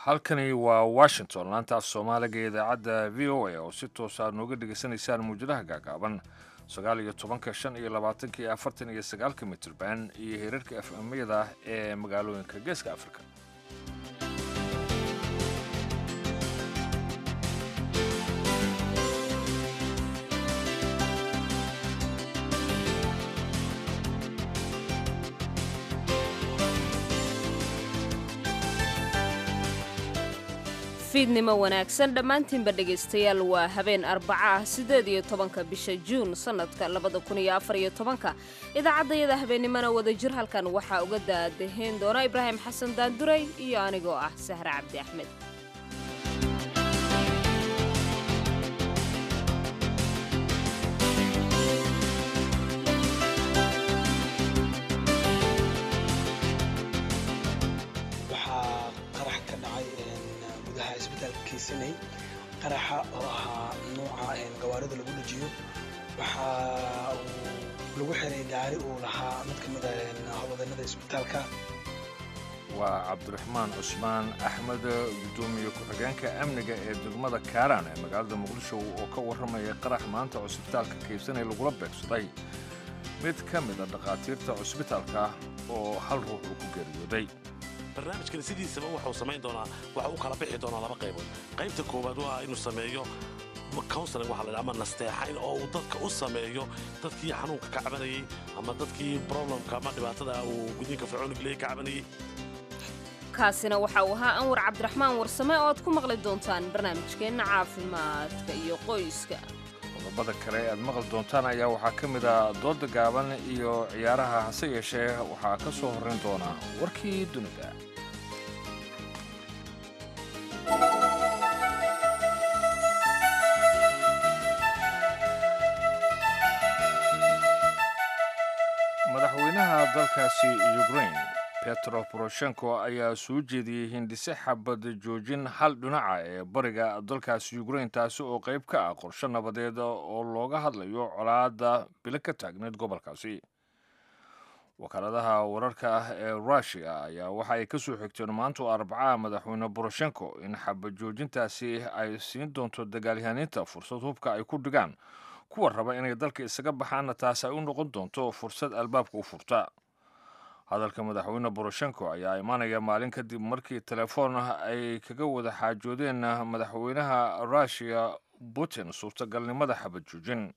halkani waa washington laanta af soomaaliga ee idaacadda v o a oo si toos aad nooga dhegaysanaysaan muwjadaha gaagaaban 19 mitirban iyo heerarka fmyada ee magaalooyinka geeska afrika. fiidnimo wanaagsan dhammaantiinba dhegaystayaal waa habeen arbaca ah 18 bisha juun sannadka 2014 idaacaddayada habeennimona wadajir halkan waxaa uga daadahayn doona ibraahim xasan daanduray iyo anigoo ah sahre cabdi axmed. qaraxa oo ahaa nooca gawaarida lagu dhajiyo waxa uu lagu xiray gaari uu lahaa mid ka mid ah howlwadeennada isbitaalka. waa cabdiraxmaan cusmaan axmed gudoomiye ku-xigeenka amniga ee degmada kaaraan ee magaalada muqdisho oo ka warramaya qarax maanta cusbitaalka kaybsanay lagula beegsaday mid ka mid a dhakhaatiirta cusbitaalka oo hal ruux uu ku geeriyooday. barnaamijkan sidiisaba waxuu samayn doonaa waxa uu kala bixi doonaa laba qaybood. qaybta koowaad waa inuu sameeyo counseling waxa la yidhaha ama nasteexayn oo uu dadka u sameeyo dadkii xanuunka ka cabanayay ama dadkii problemka ama dhibaatada uu gudniinka fircooniga leeyahay ka cabanayay. kaasina waxa uu ahaa anwar cabdiraxmaan warsame oo aad ku maqli doontaan barnaamijkeenna caafimaadka iyo qoyska. qodobada kale aad maqli doontaan ayaa waxaa ka mid ah dooda gaaban iyo ciyaaraha, hase yeeshee waxaa ka soo horrayn doona warkii dunida. madaxweynaha dalkaasi ukraine petro poroshenko ayaa soo jeediyey hindise xabad joojin hal dhinaca ee bariga dalkaasi ukraine, taasi oo qayb ka ah qorshe nabadeed oo looga hadlayo colaadda bilo ka taagneed gobolkaasi. wakaaladaha wararka ah ee rushia ayaa waxa ay ka soo xigteen maanta arbacaha madaxweyne poroshenko in xabad joojintaasi ay siin doonto dagaalyahaniinta fursad hubka ay ku dhigaan kuwa raba inay dalka isaga baxaanna taas ay u noqon doonto fursad albaabka u furta. hadalka madaxweyne poroshenko ayaa imaanaya maalin kadib markii telefoon ay kaga wada xaajoodeen madaxweynaha rushiya putin suurtagalnimada xabad joojin.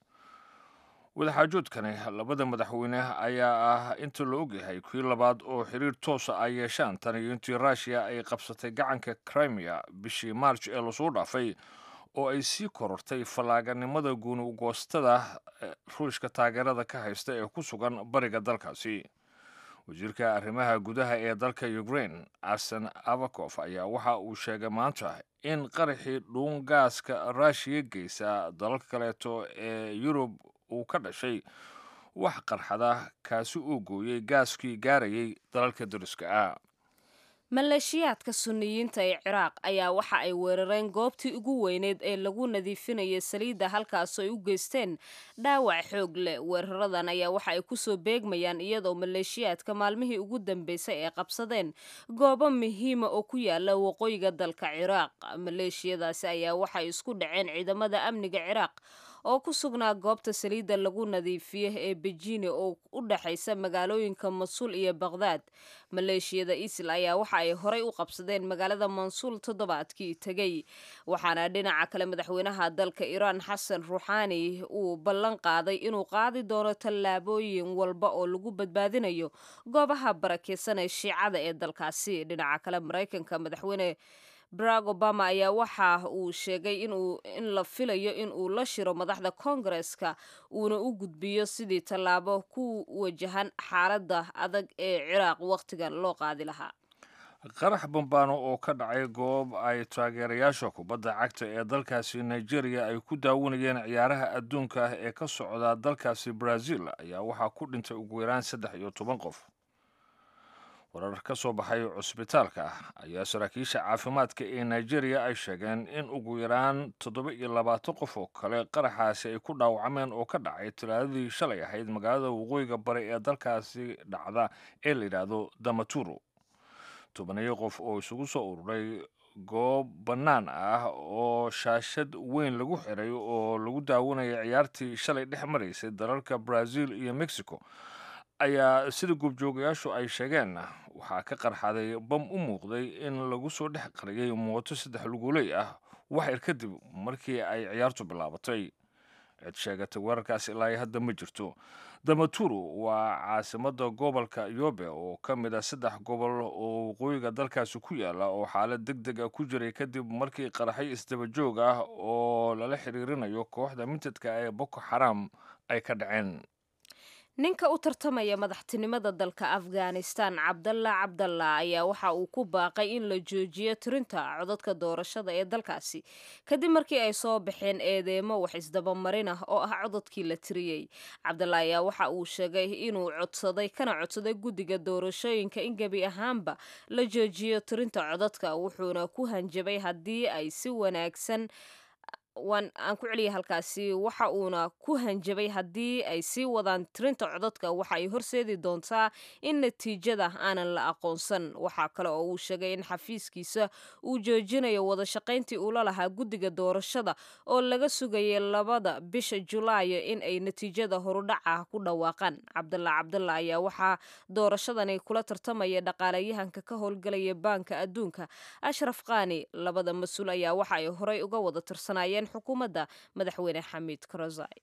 wadaxaajoodkani labada madaxweyne ayaa ah inta la ogyahay kii labaad oo xiriir toosa ay yeeshaan tan iyo intii rushiya ay qabsatay gacanka crimea bishii march ee lasoo dhaafay oo ay sii korortay fallaaganimada guunugoostada ruushka taageerada ka haysta ee ku sugan bariga dalkaasi. wasiirka arrimaha gudaha ee dalka ukraine arsen avakof ayaa waxa uu sheegay maanta in qaraxii dhuun gaaska rushiya geysa dalalka kaleeto ee yurub uu ka dhashay wax qarxada kaasi uu gooyey gaaskii gaarayay dalalka dariska ah. maleeshiyaadka sunniyiinta ee ciraaq ayaa waxa ay weerareen goobtii ugu weyneyd ee lagu nadiifinayay saliidda halkaasoo ay u geysteen dhaawac xoog leh. weeraradan ayaa waxa ay kusoo beegmayaan iyadoo maleeshiyaadka maalmihii ugu dambeysay ay qabsadeen goobo muhiima oo ku yaala waqooyiga dalka ciraaq. maleeshiyadaasi ayaa waxay isku dhaceen ciidamada amniga ciraaq oo ku sugnaa goobta saliidda lagu nadiifiye ee bejine oo u dhaxaysa magaalooyinka masuul iyo baqhdaad. maleeshiyada isil ayaa waxa ay horay u qabsadeen magaalada mansuul toddobaadkii tegey, waxaana dhinaca kale madaxweynaha dalka iiraan xasan ruuxaani uu ballan qaaday inuu qaadi doono tallaabooyin walba oo lagu badbaadinayo goobaha barakeysan ee shiicada ee dalkaasi. dhinaca kale maraykanka madaxweyne barack obama ayaa waxa uu sheegay in la filayo in uu la shiro madaxda koongareska uuna u gudbiyo sidii tallaabo ku wajahan xaaladda adag ee ciraaq wakhtigan loo qaadi lahaa. qarax bambaano oo ka dhacay goob ay taageerayaasha kubadda cagta ee dalkaasi nigeria ay ku daawanayeen ciyaaraha adduunka ee ka socda dalkaasi brazil ayaa waxaa ku dhintay ugu yaraan 13 qof. warar ka soo baxay cusbitaalka ayaa saraakiisha caafimaadka ee nigeria ay sheegeen in ugu yaraan 27 qof oo kale qaraxaasi ay ku dhaawacmeen oo ka dhacay talaadadii shalay ahayd magaalada waqooyiga bari ee dalkaasi dhacda ee la yidhaahdo damaturu. tobaniyo qof oo isugu soo ururay goob bannaan ah oo shaashad weyn lagu xiray oo lagu daawanaya ciyaartii shalay dhex maraysay dalalka Brazil iyo Mexico ayaa sida goobjoogayaashu ay sheegeen waxaa ka qarxaday bam u muuqday in lagu soo dhex qariyay mooto 3 luguley ah wax yar kadib markii ay ciyaartu bilaabatay. cid sheegatay weerarkaas ilaa hadda ma jirto. Damaturu waa caasimada gobolka Yobe oo ka mid ah 3 gobol oo waqooyiga dalkaasi ku yaala oo xaalad degdeg ah ku jiray kadib markii qaraxyo isdaba joog ah oo lala xiriirinayo kooxda mintadka ee Boko Haram ay ka dhaceen. ninka u tartamaya madaxtinimada dalka Afghanistan Cabdalla ayaa waxa uu ku baaqay in la joojiyo tirinta codadka doorashada ee dalkaasi kadib markii ay soo baxeen eedeemo wax isdaba marin ah oo ah codadkii la tiriyay. Cabdalla ayaa waxa uu sheegay inuu codsaday guddiga doorashooyinka in gabi ahaanba la joojiyo tirinta codadka, wuxuuna ku hanjabay haddii ay si wanaagsan aan ku celiyay halkaasi waxa uuna ku hanjabay haddii ay sii wadaan tirinta codadka waxa ay horseedi doontaa in natiijada aanan la aqoonsan. waxaa kale oo uu sheegay in xafiiskiisa uu joojinayo wada shaqayntii uu la lahaa guddiga doorashada oo laga sugayay 2 bisha Julaayo in ay natiijada horudhaca ku dhawaaqaan. Cabdalla ayaa waxaa doorashadani kula tartamaya dhaqaalayahanka ka howlgalaya Baanka Adduunka Ashraf Ghani. labada mas'uul ayaa waxa ay horey uga wada tirsanayeen xukuumadda madaxweyne Xamiid Karzai.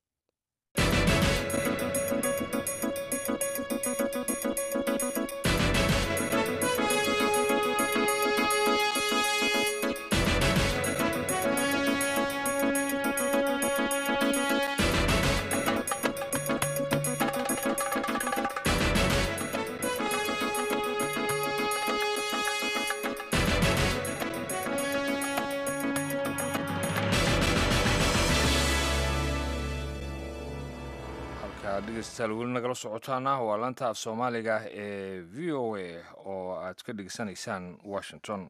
dhegeystayaal weli nagala socotaana waa laanta af Soomaaliga ee VOA oo aad ka dhegeysanaysaan Washington.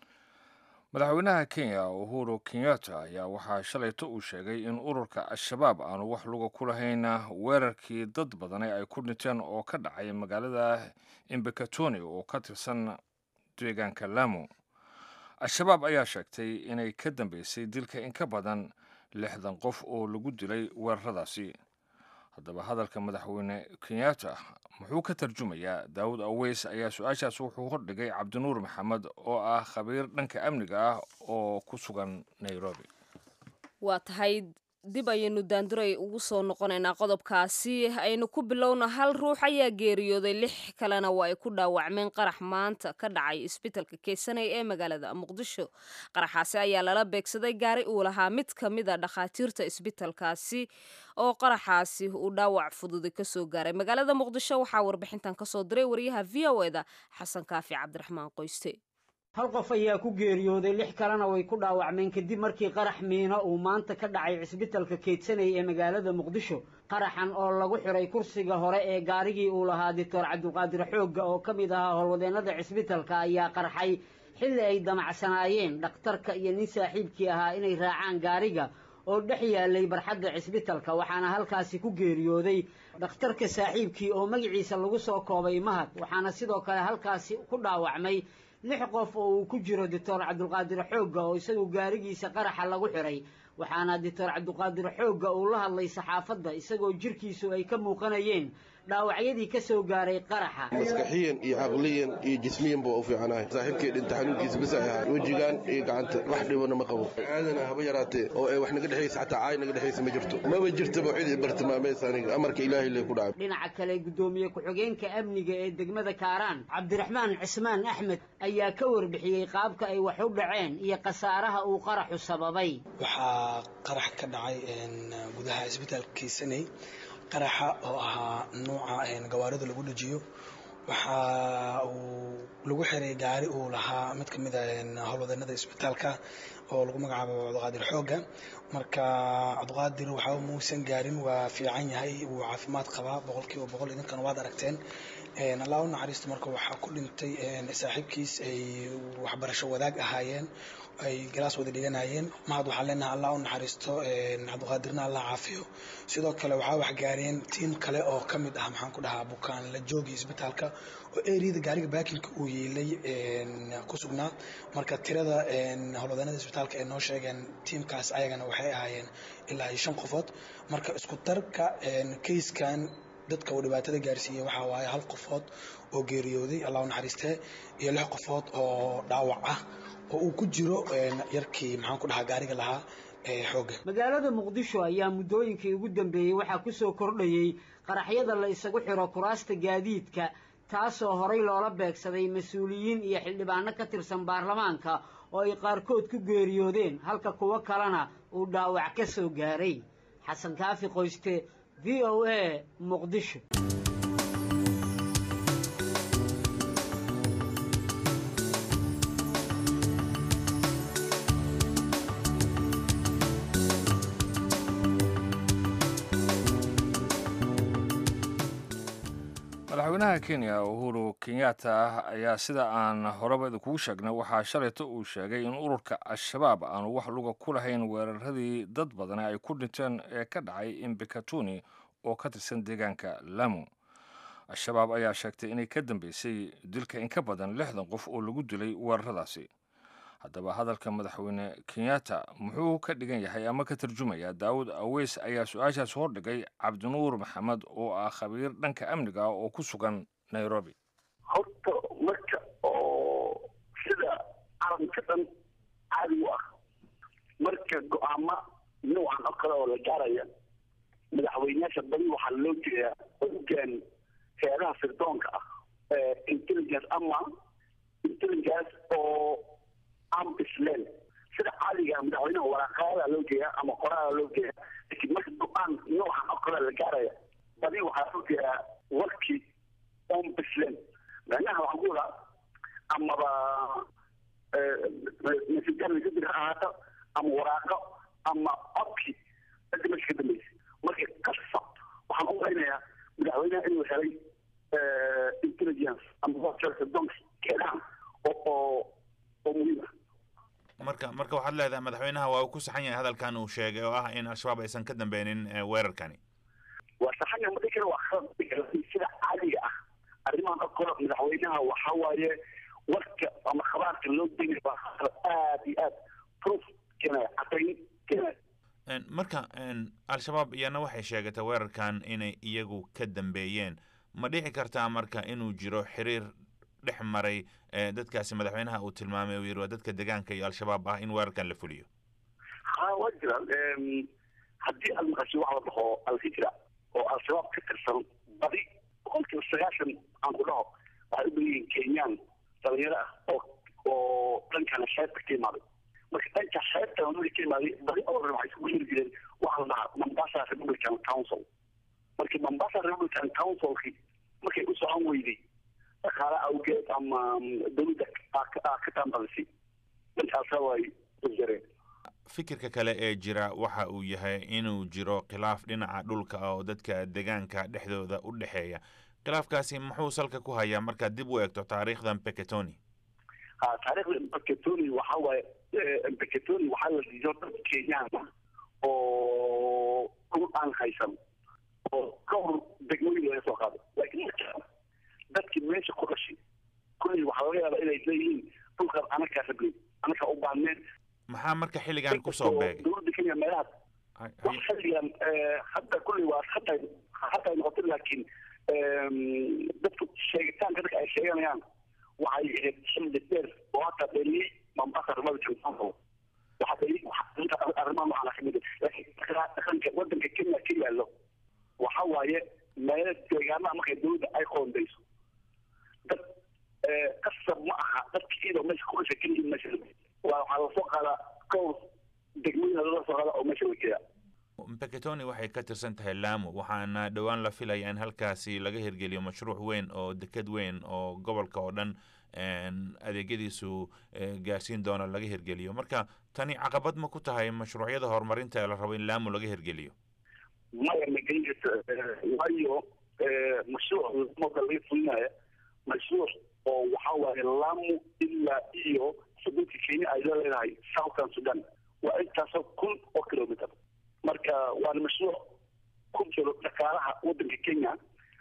madaxweynaha Kenya Uhuru Kenyatta ayaa waxaa shalayto uu sheegay in ururka Al-Shabaab aanu wax luga ku lahayn weerarkii dad badan ay ku dhinteen oo ka dhacay magaalada Embakatoni oo ka tirsan deegaanka Lamu. Al-Shabaab ayaa sheegtay inay ka dambeysay dilka in ka badan 60 qof oo lagu dilay weeraradaasi. haddaba hadalka madaxweyne Kenyatta muxuu ka tarjumayaa? Daawud Aweys ayaa su-aashaas wuxuu hordhigay Cabdinuur Maxamed oo ah khabiir dhanka amniga ah oo ku sugan Nairobi. waa tahay dib ayaynu daanduray ugu soo noqonaynaa qodobkaasi. aynu ku bilowna hal ruux ayaa geeriyooday 6 kalena waa ay ku dhaawacmeen qarax maanta ka dhacay isbitaalka Keysanay ee magaalada Muqdisho. qaraxaasi ayaa lala beegsaday gaari uu lahaa mid ka mid ah dhakhaatiirta isbitaalkaasi oo qaraxaasi uu dhaawac fudud ka soo gaaray magaalada Muqdisho. waxaa warbixintan ka soo diray wariyaha VOA-da Xasan Kaafi Cabdiraxmaan Qoyste. hal qof ayaa ku geeriyooday 6 kalena way ku dhaawacmeen kadib markii qarax miino uu maanta ka dhacay isbitaalka Keydsanay ee magaalada Muqdisho. qaraxan oo lagu xiray kursiga hore ee gaarigii uu lahaa Dr. Cabdulqaadir Xoogga oo ka mid ahaa howlwadeenada isbitaalka ayaa qarxay xilli ay damacsanaayeen dhakhtarka iyo nin saaxiibkii ahaa inay raacaan gaariga oo dhex yaalay barxadda isbitaalka, waxaana halkaasi ku geeriyooday dhakhtarka saaxiibkii oo magaciisa lagu soo koobay Mahad. waxaana sidoo kale halkaasi ku dhaawacmay 6 qof oo uu ku jiro Dr. Cabdulqaadir Xoogga oo isagu gaarigiisa qaraxa lagu xiray. waxaana Dr. Cabdulqaadir Xoogga uu la hadlay saxaafadda isagoo jirkiisu ay ka muuqanayeen dhaawacyadii ka soo gaaray qaraxa. maskaxiyan iyo caqliyan iyo jismiyan buu u fiicanahay. saaxiibkii dhinta xanuunkiisa bas ahaa wajigaan iyo gacanta wax dhibana ma qabo. aadana haba yaraatee oo ay wax naga dhexaysa xataa caay naga dhexaysa ma jirto. maba jirtaba cid bartilmaameed aniga amarka ilaahay leh ku dhacay. dhinaca kale gudoomiye ku-xigeenka amniga ee degmada Kaaraan Cabdiraxmaan Cismaan Axmed ayaa ka warbixiyay qaabka ay wax u dhaceen iyo khasaaraha uu qaraxu sababay. waxaa qarax ka dhacay gudaha isbitaalka Keysanay qaraxa oo ahaa nooca gawaarida lagu dhajiyo. waxa uu lagu xiray gaari uu lahaa mid ka mid ah howlwadeenada isbitaalka oo lagu magacaabo Cabdulqaadir Xoogga. marka Cabdulqaadir waxa uu muusan gaarin, waa fiican yahay, wuu caafimaad qabaa 100% idinkan waad aragteen. allah u naxariisto marka waxaa ku dhintay saaxiibkiis ay waxbarasho wadaag ahaayeen ay galaas wada dhiganayeen mahad waxaan leenahay allah u naxariisto cabdiqaadirna allah caafiyo sidoo kale waxaa waxgaareen tiim kale oo ka mid ah maxaan ku dhahaa bukaan la joogay isbitaalka oo eriyada gaariga baakinka uu yeelay ku sugnaa marka tirada howlwadeennada isbitaalka ay noo sheegeen tiimkaas ayagana waxay ahaayeen ilaa 5 qofood marka isku darka kayskan dadka uu dhibaatada gaarsiiyay waxa waaye 1 qofood oo geeriyooday allah u naxariistee iyo 6 qofood oo dhaawac ah oo uu ku jiro yarkii maxaan ku dhahaa gaariga lahaa xooga magaalada muqdisho ayaa muddooyinkii ugu dambeeyey waxaa ku soo kordhayay qaraxyada la isagu xiro kuraasta gaadiidka taasoo horay loola beegsaday mas-uuliyiin iyo xildhibaano ka tirsan baarlamaanka oo ay qaarkood ku geeriyoodeen halka kuwo kalena uu dhaawac ka soo gaaray xasan kaafi qoyste VOA muqdisho madaxweynaha Kenya Uhuru Kenyatta ayaa sida aan horeba idinku sheegnay waxaa shalayto uu sheegay in ururka Al-Shabaab aanu wax luga ku lahayn weeraradii dad badan ay ku dhinteen ee ka dhacay Embakasi oo ka tirsan deegaanka Lamu. Al-Shabaab ayaa sheegtay inay ka dambeysay dilka in ka badan 60 qof oo lagu dilay weeraradaasi. haddaba hadalka madaxweyne Kenyatta muxuu ka dhigan yahay ama ka tarjumaya Daawud Aweys ayaa su'aashaas hor dhigay Cabdinuur Maxamed oo ah khabiir dhanka amniga oo ku sugan Nairobi. horta marka oo sida arrinka dhan caadi ah marka go'aama noocan oo kale oo la gaaraya madaxweynaha badi waxaa loo jeedaa ogaan hay'adaha sirdoonka ah intelligence oo ambislen sida caadiga madaxweynaha waraaqada loo jeedaa ama qoraal loo jeedaa laakiin marka go'aan noocan oo kale la gaaraya badi waxaa loo jeedaa warkii ambislen macnaha waxaan ku ogaa amaba nasiibkaan kadib ha ahaato ama waraaqo ama codkii cidda meesha ka dambeysay marka kasta waxaan u malaynayaa madaxweynaha inuu helay intelligence ama hotelka donk keedaan oo muhiim ah marka waxaad leedahay madaxweynaha waa uu ku saxan yahay hadalkan uu sheegay oo ah in al-shabaab aysan ka dambeynin weerarkani waa saxan yahay marka waa khalad sida caadiga ah arrimahan oo kale madaxweynaha waxa waaye warka ama khabaarka loo degay waa aad iyo aad proof keenaya cadayn keenaya marka al-shabaab iyana waxay sheegatay weerarkan inay iyagu ka dambeeyeen ma dhici kartaa marka inuu jiro xiriir dhex maray dadkaasi madaxweynaha uu tilmaamay uu yiri waa dadka deegaanka iyo al-shabaab ah in weerarkan la fuliyo waa jiraan haddii aad maqasho waxa la dhaho al-hijra oo al-shabaab ka tirsan badi 90% aan ku dhaho waxay u bayihiin kenyaan dhalinyaro ah oo dhankana xeebta ka imaaday marka dhanka xeebta markay ka imaaday badi oo dhan waxay isku yiri jireen waxa la dhahaa Mombasa Republican Council markii Mombasa Republican Councilki markay u socon weyday dhaqaale awgeed ama dowladda ka tambalisay dhankaasa way u jireen fikirka kale ee jira waxa uu yahay inuu jiro khilaaf dhinaca dhulka oo dadka deegaanka dhexdooda u dhexeeya khilaafkaasi muxuu salka ku hayaa markaad dib u eegto taariikhda Embakasi taariikhda Embakasi waxa waaye Embakasi waxaa la dhiso dad Kenyaan oo dhul aan haysan oo dhowr degmooyin laga soo qaaday laakiin dadkii meesha ku dhashay kulli waxaa laga yaabaa inay leeyihiin dhulkan anakaa rabley anakaa u baanneen maxaa marka xilligan ku soo beegay dowladda Kenya meelaha wax xilligan hadda kulli waa hadda noqotay laakiin dadku sheegitaanka dadka ay sheeganayaan waxay ahayd xilli dheer oo hadda dheliyey Mombasa Republican Council waxaa dheliyey arrimaha noocan ka mid laakiin dhaqanka waddanka Kenya ka yaallo waxa waaye meelo deegaanaha markay dowladda ay qoondayso dad qasab ma aha dadka iyadoo meesha ku dhashay keliya meesha waxaa lasoo qaadaa dhowr degmooyin laga soo qaada oo meesha la geeyaa Embakasi waxay ka tirsan tahay Lamu waxaana dhowaan la filaya in halkaasi laga hirgeliyo mashruuc weyn oo deked weyn oo gobolka oo dhan adeegyadiisu gaarsiin doona laga hirgeliyo marka tani caqabad ma ku tahay mashruucyada horumarinta ee la rabo in Lamu laga hirgeliyo maya ma gelin karto waayo mashruuc wadamada laga fulinayo mashruuc oo waxaa waaye Lamu ilaa iyo xuduudka Kenya ay leedahay Southern Sudan waa intaasoo 1,000 oo kilomitir marka waa mashruuc ku jiro dhaqaalaha waddanka Kenya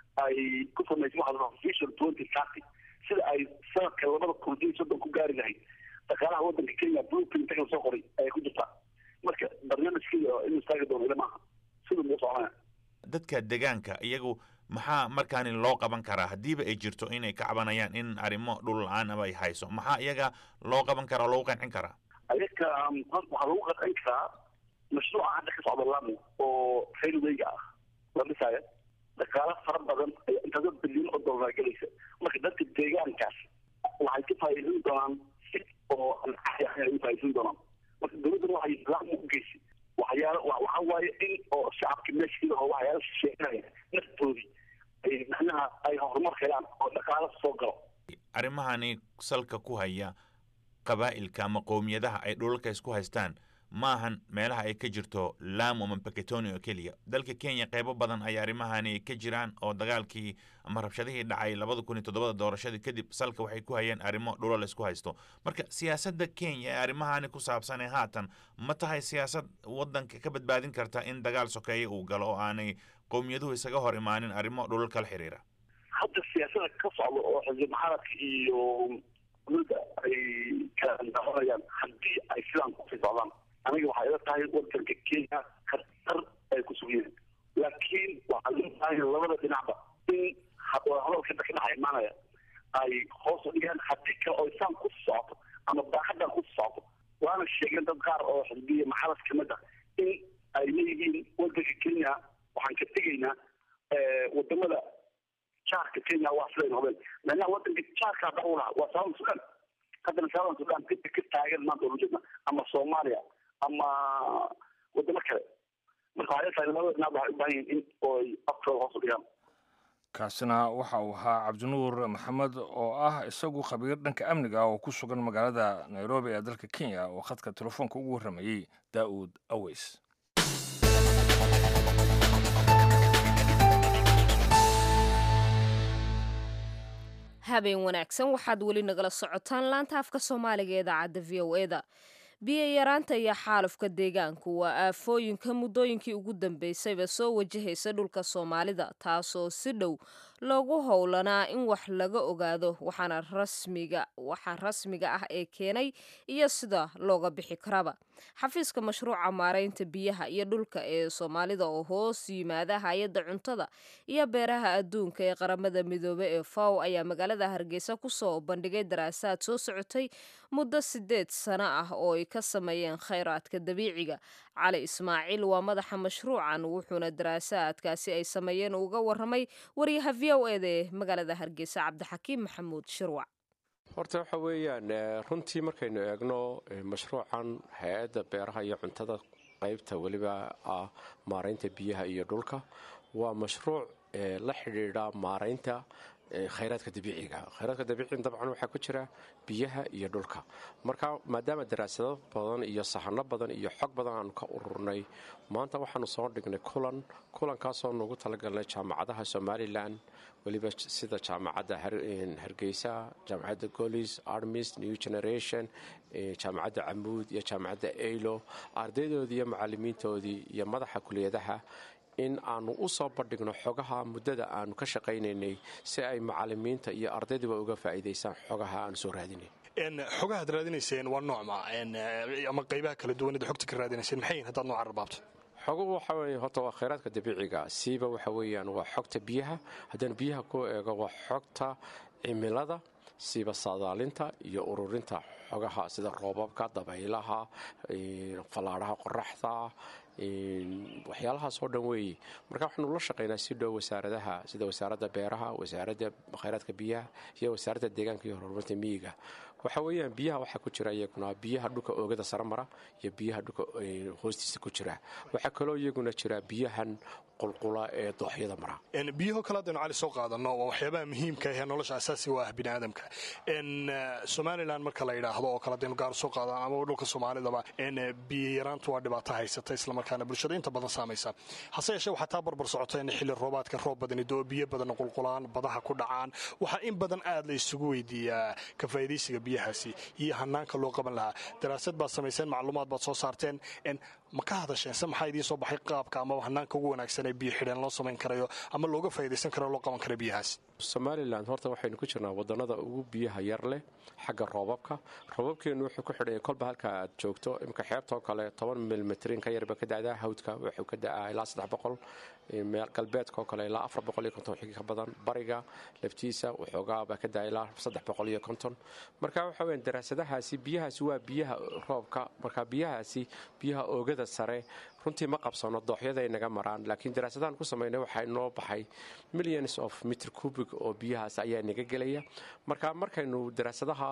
ay ku sameeyeen waxa Vision 2030 sida ay sanadka 2030 ku gaari lahayd dhaqaalaha waddanka Kenya blueprint ka soo qoray ay ku jirtaa marka barnaamijkii inuu istaagi doono ilaa sida uu socona dadka deegaanka iyagu maxaa markaani loo qaban karaa hadiiba ay jirto inay ka cabanayaan in arrimo dhul la'aan ay hayso maxaa iyaga loo qaban karaa loo qancin karaa ayaga waxaa lagu qancin karaa mashruuca hadda ka socda Lamu oo railway ah la dhisaayo dhaqaale fara badan inta dad bilyan oo dollar galaysa marka dadka deegaankaas waxay ka faa'iideysan doonaan si oo ay u faa'iideysan doonaan marka dowladda waxay Lamu u geysay waxyaalo waxa waaye in oo shacabka meesha oo waxyaalo sheegay naftoodii ay macnaha ay horumar helaan oo dhaqaale soo galo arrimahani salka ku haya qabaa'ilka ama qowmiyadaha ay dhulalka isku haystaan maahan meelaha ay ka jirto Lamu ama Mpeketoni oo keliya dalka Kenya qaybo badan ay arrimahani ka jiraan oo dagaalkii ama rabshadihii dhacay 2007 doorashadii kadib salka waxay ku hayeen arrimo dhulal isku haysto marka siyaasadda Kenya ee arrimahani ku saabsan ee haatan ma tahay siyaasad waddanka ka badbaadin karta in dagaal sokeeye uu galo oo aanay qowmiyaduhu isaga hor imaanin arrimo dhulal kala xiriira hadda siyaasadda ka socda oo xisbi mucaaradka iyo dowladda ay kala daawanayaan haddii ay sidaan ku socdaan aniga waxay ila tahay waddanka Kenya khatar ay ku sugayeen laakiin waxaa loo baahan labada dhinacba in hadalka ka dhex imaanaya ay hoos u dhigaan haddii kale oo isaan ku socoto ama baaxaddan ku socoto waana sheegeen dad qaar oo xisbiya mucaarad ka mid ah in ay leeyihiin waddanka Kenya waxaan ka tegaynaa wadamada jaarka Kenya waa siday noqdeen macnaha waddanka jaarka dawla waa South Sudan haddana South Sudan ka taagan maanta ujeedna ama Soomaaliya ama wadamo kale marka waxay tahay labada dhinac waxay u baahan yihiin in ay afkooda hoos u dhigaan kaasina waxa uu ahaa cabdinuur maxamed oo ah isagu khabiir dhanka amniga oo ku sugan magaalada Nairobi ee dalka Kenya oo khadka telefoonka ugu warramayay Daawud Aweys habeen wanaagsan waxaad weli nagala socotaan laanta afka Soomaaliga ee idaacadda VOA-da biyo yaraanta iyo xaalufka deegaanku waa aafooyinka muddooyinkii ugu dambeysayba soo wajahaysa dhulka Soomaalida taasoo si dhow loogu howlanaa in wax laga ogaado waxa rasmiga ah ee keenay iyo sida looga bixi karaba xafiiska mashruuca maareynta biyaha iyo dhulka ee Soomaalida oo hoos yimaada hay'adda cuntada iyo beeraha adduunka ee qaramada midoobay ee FAO ayaa magaalada Hargeysa ku soo bandhigay daraasaad soo socotay muddo 8 sano ah oo ay ka sameeyeen kheyraadka dabiiciga Cali Ismaaciil waa madaxa mashruucan wuxuuna daraasaadkaasi ay sameeyeen uga warramay wariyaha VOA-da ee magaalada Hargeysa Cabdixakiim Maxamuud Shirwac horta waxa weeyaan runtii markaynu eegno mashruucan hay'adda beeraha iyo cuntada qaybta waliba ah maareynta biyaha iyo dhulka waa mashruuc la xiriira maareynta kheyraadka dabiiciga dabcan waxaa ku jira biyaha iyo dhulka marka maadaama daraasado badan iyo saxano badan iyo xog badan aanu ka ururnay maanta waxaanu soo dhignay kulankaasoo nagu talagalnay jaamacadaha Somaliland waliba sida jaamacadda Hargeysa jaamacadda Golis Armis New Generation jaamacadda Camuud iyo jaamacadda Eylo ardaydoodii iyo macallimiintoodii iyo madaxa kuliyadaha in aanu u soo bandhigno xogaha muddada aanu ka shaqaynaynay si ay macallimiinta iyo ardayduba uga faa'iidaystaan xogaha aanu soo raadinay xogaha aad raadinayseen waa noocma ama qaybaha kala duwan ee xogta ka raadinayseen maxay haddaad noo carrabaabto xoguhu waxa weeye horta waa kheyraadka dabiiciga siiba waxa weeyaan waa xogta biyaha haddaan biyaha ku eego waa xogta cimilada siiba saadaalinta iyo ururinta xogaha sida roobabka dabaylaha fallaadhaha qoraxda waxyaalahaas oo dhan weeye marka waxaanu la shaqaynaa si dhow wasaaradaha sida wasaaradda beeraha wasaaradda kheyraadka biyaha iyo wasaaradda deegaanka iyo horumarinta miyiga waxa weeyaan biyaha waxaa ku jira iyaguna biyaha dhulka oogada sare mara iyo biyaha dhulka hoostiisa ku jira waxaa kaloo iyaguna jira biyahan qulqula ee dooxyada mara biyaho kale haddaynu cali soo qaadano waa waxyaabaha muhiimka ee nolosha asaasiga u ah biniaadamka Somaliland marka la yidhaahdo oo kale haddaynu gaar soo qaadaan ama dhulka Soomaalidaba biyo yaraantu waa dhibaato haysata isla islamarkaana bulshada inta badan saamaysa hase yeeshee waxaa taa barbar socota in xilli roobaadka roob badani doo biyo badan qulqulaan badaha ku dhacaan waxaa in badan aad la isugu weydiiyaa ka faa'iidaysiga biyahaasi iyo hanaanka loo qaban lahaa daraasad baad samayseen macluumaad baad soo saarteen ma ka hadasheen se maxaa idiin soo baxay qaabka amaba hanaanka ugu wanaagsan ee biyo xidheen loo samayn karayo ama looga faa'iidaysan karayo loo qaban kara biyahaas somalilan horta waxaynu ku jirnaa wadannada ugu biyaha yar leh xagga roobabkeennu wuxuu ku xidhaya kolba halka aad joogto imika xeebtoo kale 10 milmitrin ka yarba ka da'daa hawdka wuxuu ka da'aa ilaa 300 meel galbeedkoo kale ilaa 450 wixii ka badan bariga laftiisa wuxuugaa baa ka da'aa ilaa 350 marka waxa weeyaan daraasadahaasi biyahaasi waa biyaha roobka marka biyaha oogada sare runtii ma qabsano dooxyada ay naga maraan laakiin daraasadahan ku sameynay waxaa inoo baxay millions of meter cubic oo biyahaas ayaa naga gelaya markaynu daraasadaha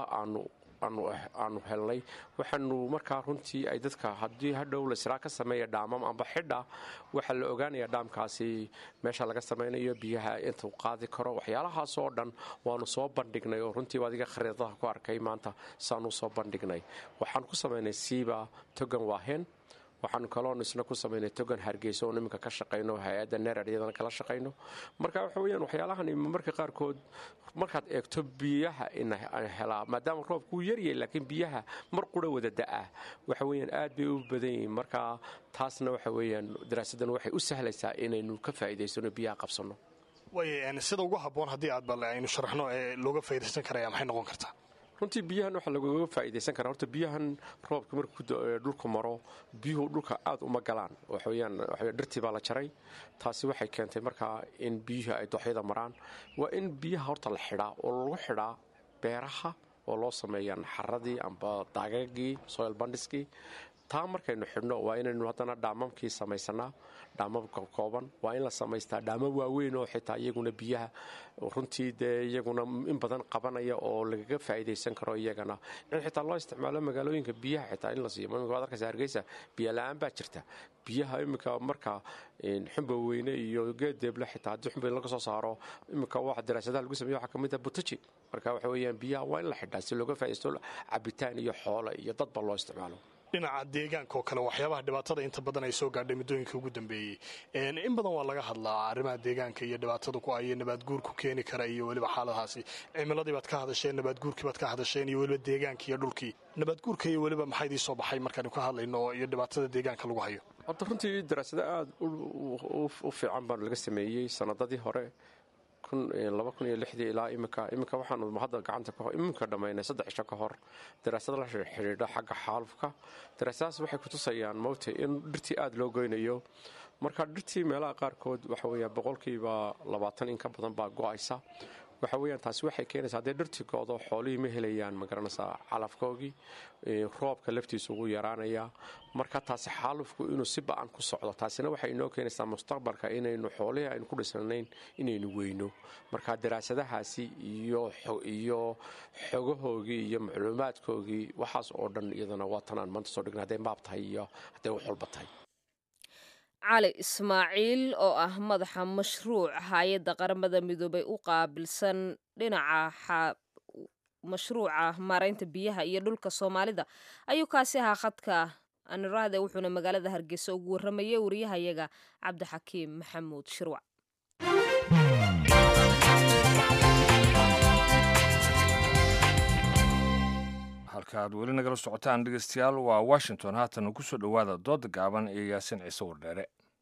aanu helnay waxaanu markaa runtii ay dadka haddii hadhow lasraa ka sameeya dhaamam amba xidha waxaa la ogaanayaa dhaamkaasi meesha laga samaynayo biyaha intuu qaadi karo waxyaalahaasoo dhan waanu soo bandhignay oo runtii adiga khariidadaha ku arkay maanta saanu soo bandhignay waxaan ku samaynay siiba togan waahen waxaanu kaloon isna ku samaynay togan hargeysa oo niminka ka shaqayno hay-adda nerar iyadana kala shaqayno marka waxa weeyaan waxyaalahan marka qaarkood markaad eegto biyaha ina helaa maadaama roobkuu yaryahay laakiin biyaha mar qura wada da'a waxa weeyaan aad bay u badan yihiin marka taasna waxa weeyaan daraasadan waxay u sahlaysaa inaynu ka faa'iidaysano biyaha qabsanno sida ugu habboon haddii aad bal aynu sharaxno ee looga faa'iidaysan karaya maxay noqon kartaa runtii biyahan waxaa lagaga faa'iidaysan karaa horta biyahan roobka markuu dhulku maro biyuhu dhulka aad uma galaan waxaweyaan dhirtii baa la jaray taasi waxay keentay markaa in biyuhu ay dooxyada maraan waa in biyaha horta la xidhaa oo lagu xidhaa beeraha oo loo sameeyaa naxaradii amba daagagii soil bandiskii taa markaynu xidhno waa inaynu haddana dhaamamkii samaysanaa dhaamamka kooban waa in la samaystaa dhaamo waaweyn oo xitaa iyaguna biyaha runtii dee iyaguna in badan qabanaya oo lagaga faa'iidaysan karo iyagana in xitaa loo isticmaalo magaalooyinka biyaha xitaa in la siiyo imika waad arkaysa hargeysa biyo la-aan baa jirta biyaha imika marka xumba weyne iyo geed deeble xitaa haddii xumba laga soo saaro imika waxa daraasadaha lagu sameeyo waxaa ka mid ah butaji marka waxa weeyaan biyaha waa in la xidhaa si looga faa'iidaysto cabitaan iyo xoolo iyo dadba loo isticmaalo dhinaca deegaanka oo kale waxyaabaha dhibaatada inta badan ay soo gaadhay muddooyinka ugu dambeeyey in badan waa laga hadlaa arrimaha deegaanka iyo dhibaatada ku ayo nabaadguurku keeni kara iyo weliba xaaladahaasi cimiladii baad ka hadasheen nabaadguurkii baad ka hadasheen iyo weliba deegaankii iyo dhulkii nabaadguurka iyo weliba maxaa idii soo baxay markaanu ka hadlayno iyo dhibaatada deegaanka lagu hayo horta runtii daraasado aad u fiican baan laga sameeyey sanadadii hore 2006 ilaa imika waxaanu hadda gacanta imika dhammaynay 3 cisho ka hor daraasad la xidhiidha xagga xaalufka daraasadaas waxay ku tusayaan mowta in dhirtii aad loo goynayo marka dhirtii meelaha qaarkood waxa weeyaan boqolkiiba 20 in ka badan baa go'aysa waxa weeyaan taasi waxay keenaysaa haddii dhirtii goodo xoolihii ma helayaan ma garanaysaa calafkoogii roobka laftiisa ugu yaraanaya marka taasi xaalufku inuu si ba'an ku socdo taasina waxay inoo keenaysaa mustaqbalka inaynu xoolihii aynu ku dhisanayn inaynu weyno marka daraasadahaasi iyo xogahoogii iyo macluumaadkoogii waxaas oo dhan iyadana waa tanaan maanta soo dhigna hadday maab tahay iyo hadday wax walba tahay cali ismaaciil oo ah madaxa mashruuc hay-adda qaramada midoobay u qaabilsan dhinaca mashruuca maaraynta biyaha iyo dhulka soomaalida ayuu kaasi ahaa khadka aniraahde wuxuuna magaalada hargeysa ugu warramayay wariyahayaga cabdixakiim maxamuud shirwac halka aad weli nagala socotaan dhegeystayaal waa washington haatan ku soo dhowaada dooda gaaban iyo yaasin ciise wardheere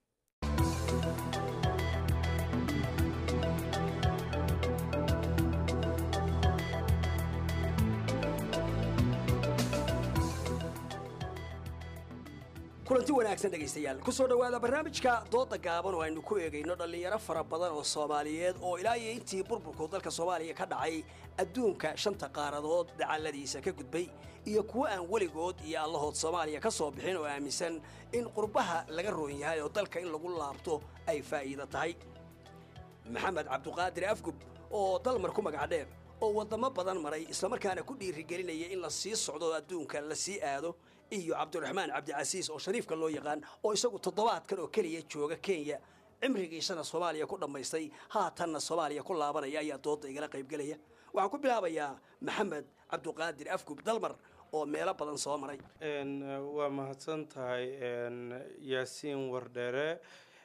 kulanti wanaagsan dhegaystayaal ku soo dhowaada barnaamijka dooda gaaban oo aynu ku eegayno dhallinyaro fara badan oo soomaaliyeed oo ilaa iyo intii burburku dalka soomaaliya ka dhacay adduunka shanta qaaradood dacalladiisa ka gudbay iyo kuwo aan weligood iyo allahood soomaaliya ka soo bixin oo aaminsan in qurbaha laga roon yahay oo dalka in lagu laabto ay faa'iido tahay maxamed cabduqaadir afgub oo dalmar ku magac dheer oo waddamo badan maray islamarkaana ku dhiirigelinaya in la sii socdo adduunka la sii aado iyo cabdiraxmaan cabdicasiis oo shariifka loo yaqaan oo isagu toddobaadkan oo keliya jooga kenya cimrigiisana soomaaliya ku dhammaystay haatanna soomaaliya ku laabanaya ayaa dooda igala qaybgelaya waxaan ku bilaabayaa maxamed cabduqaadir afgub dalmar oo meelo badan soo maray waa mahadsan tahay yaasiin wardheere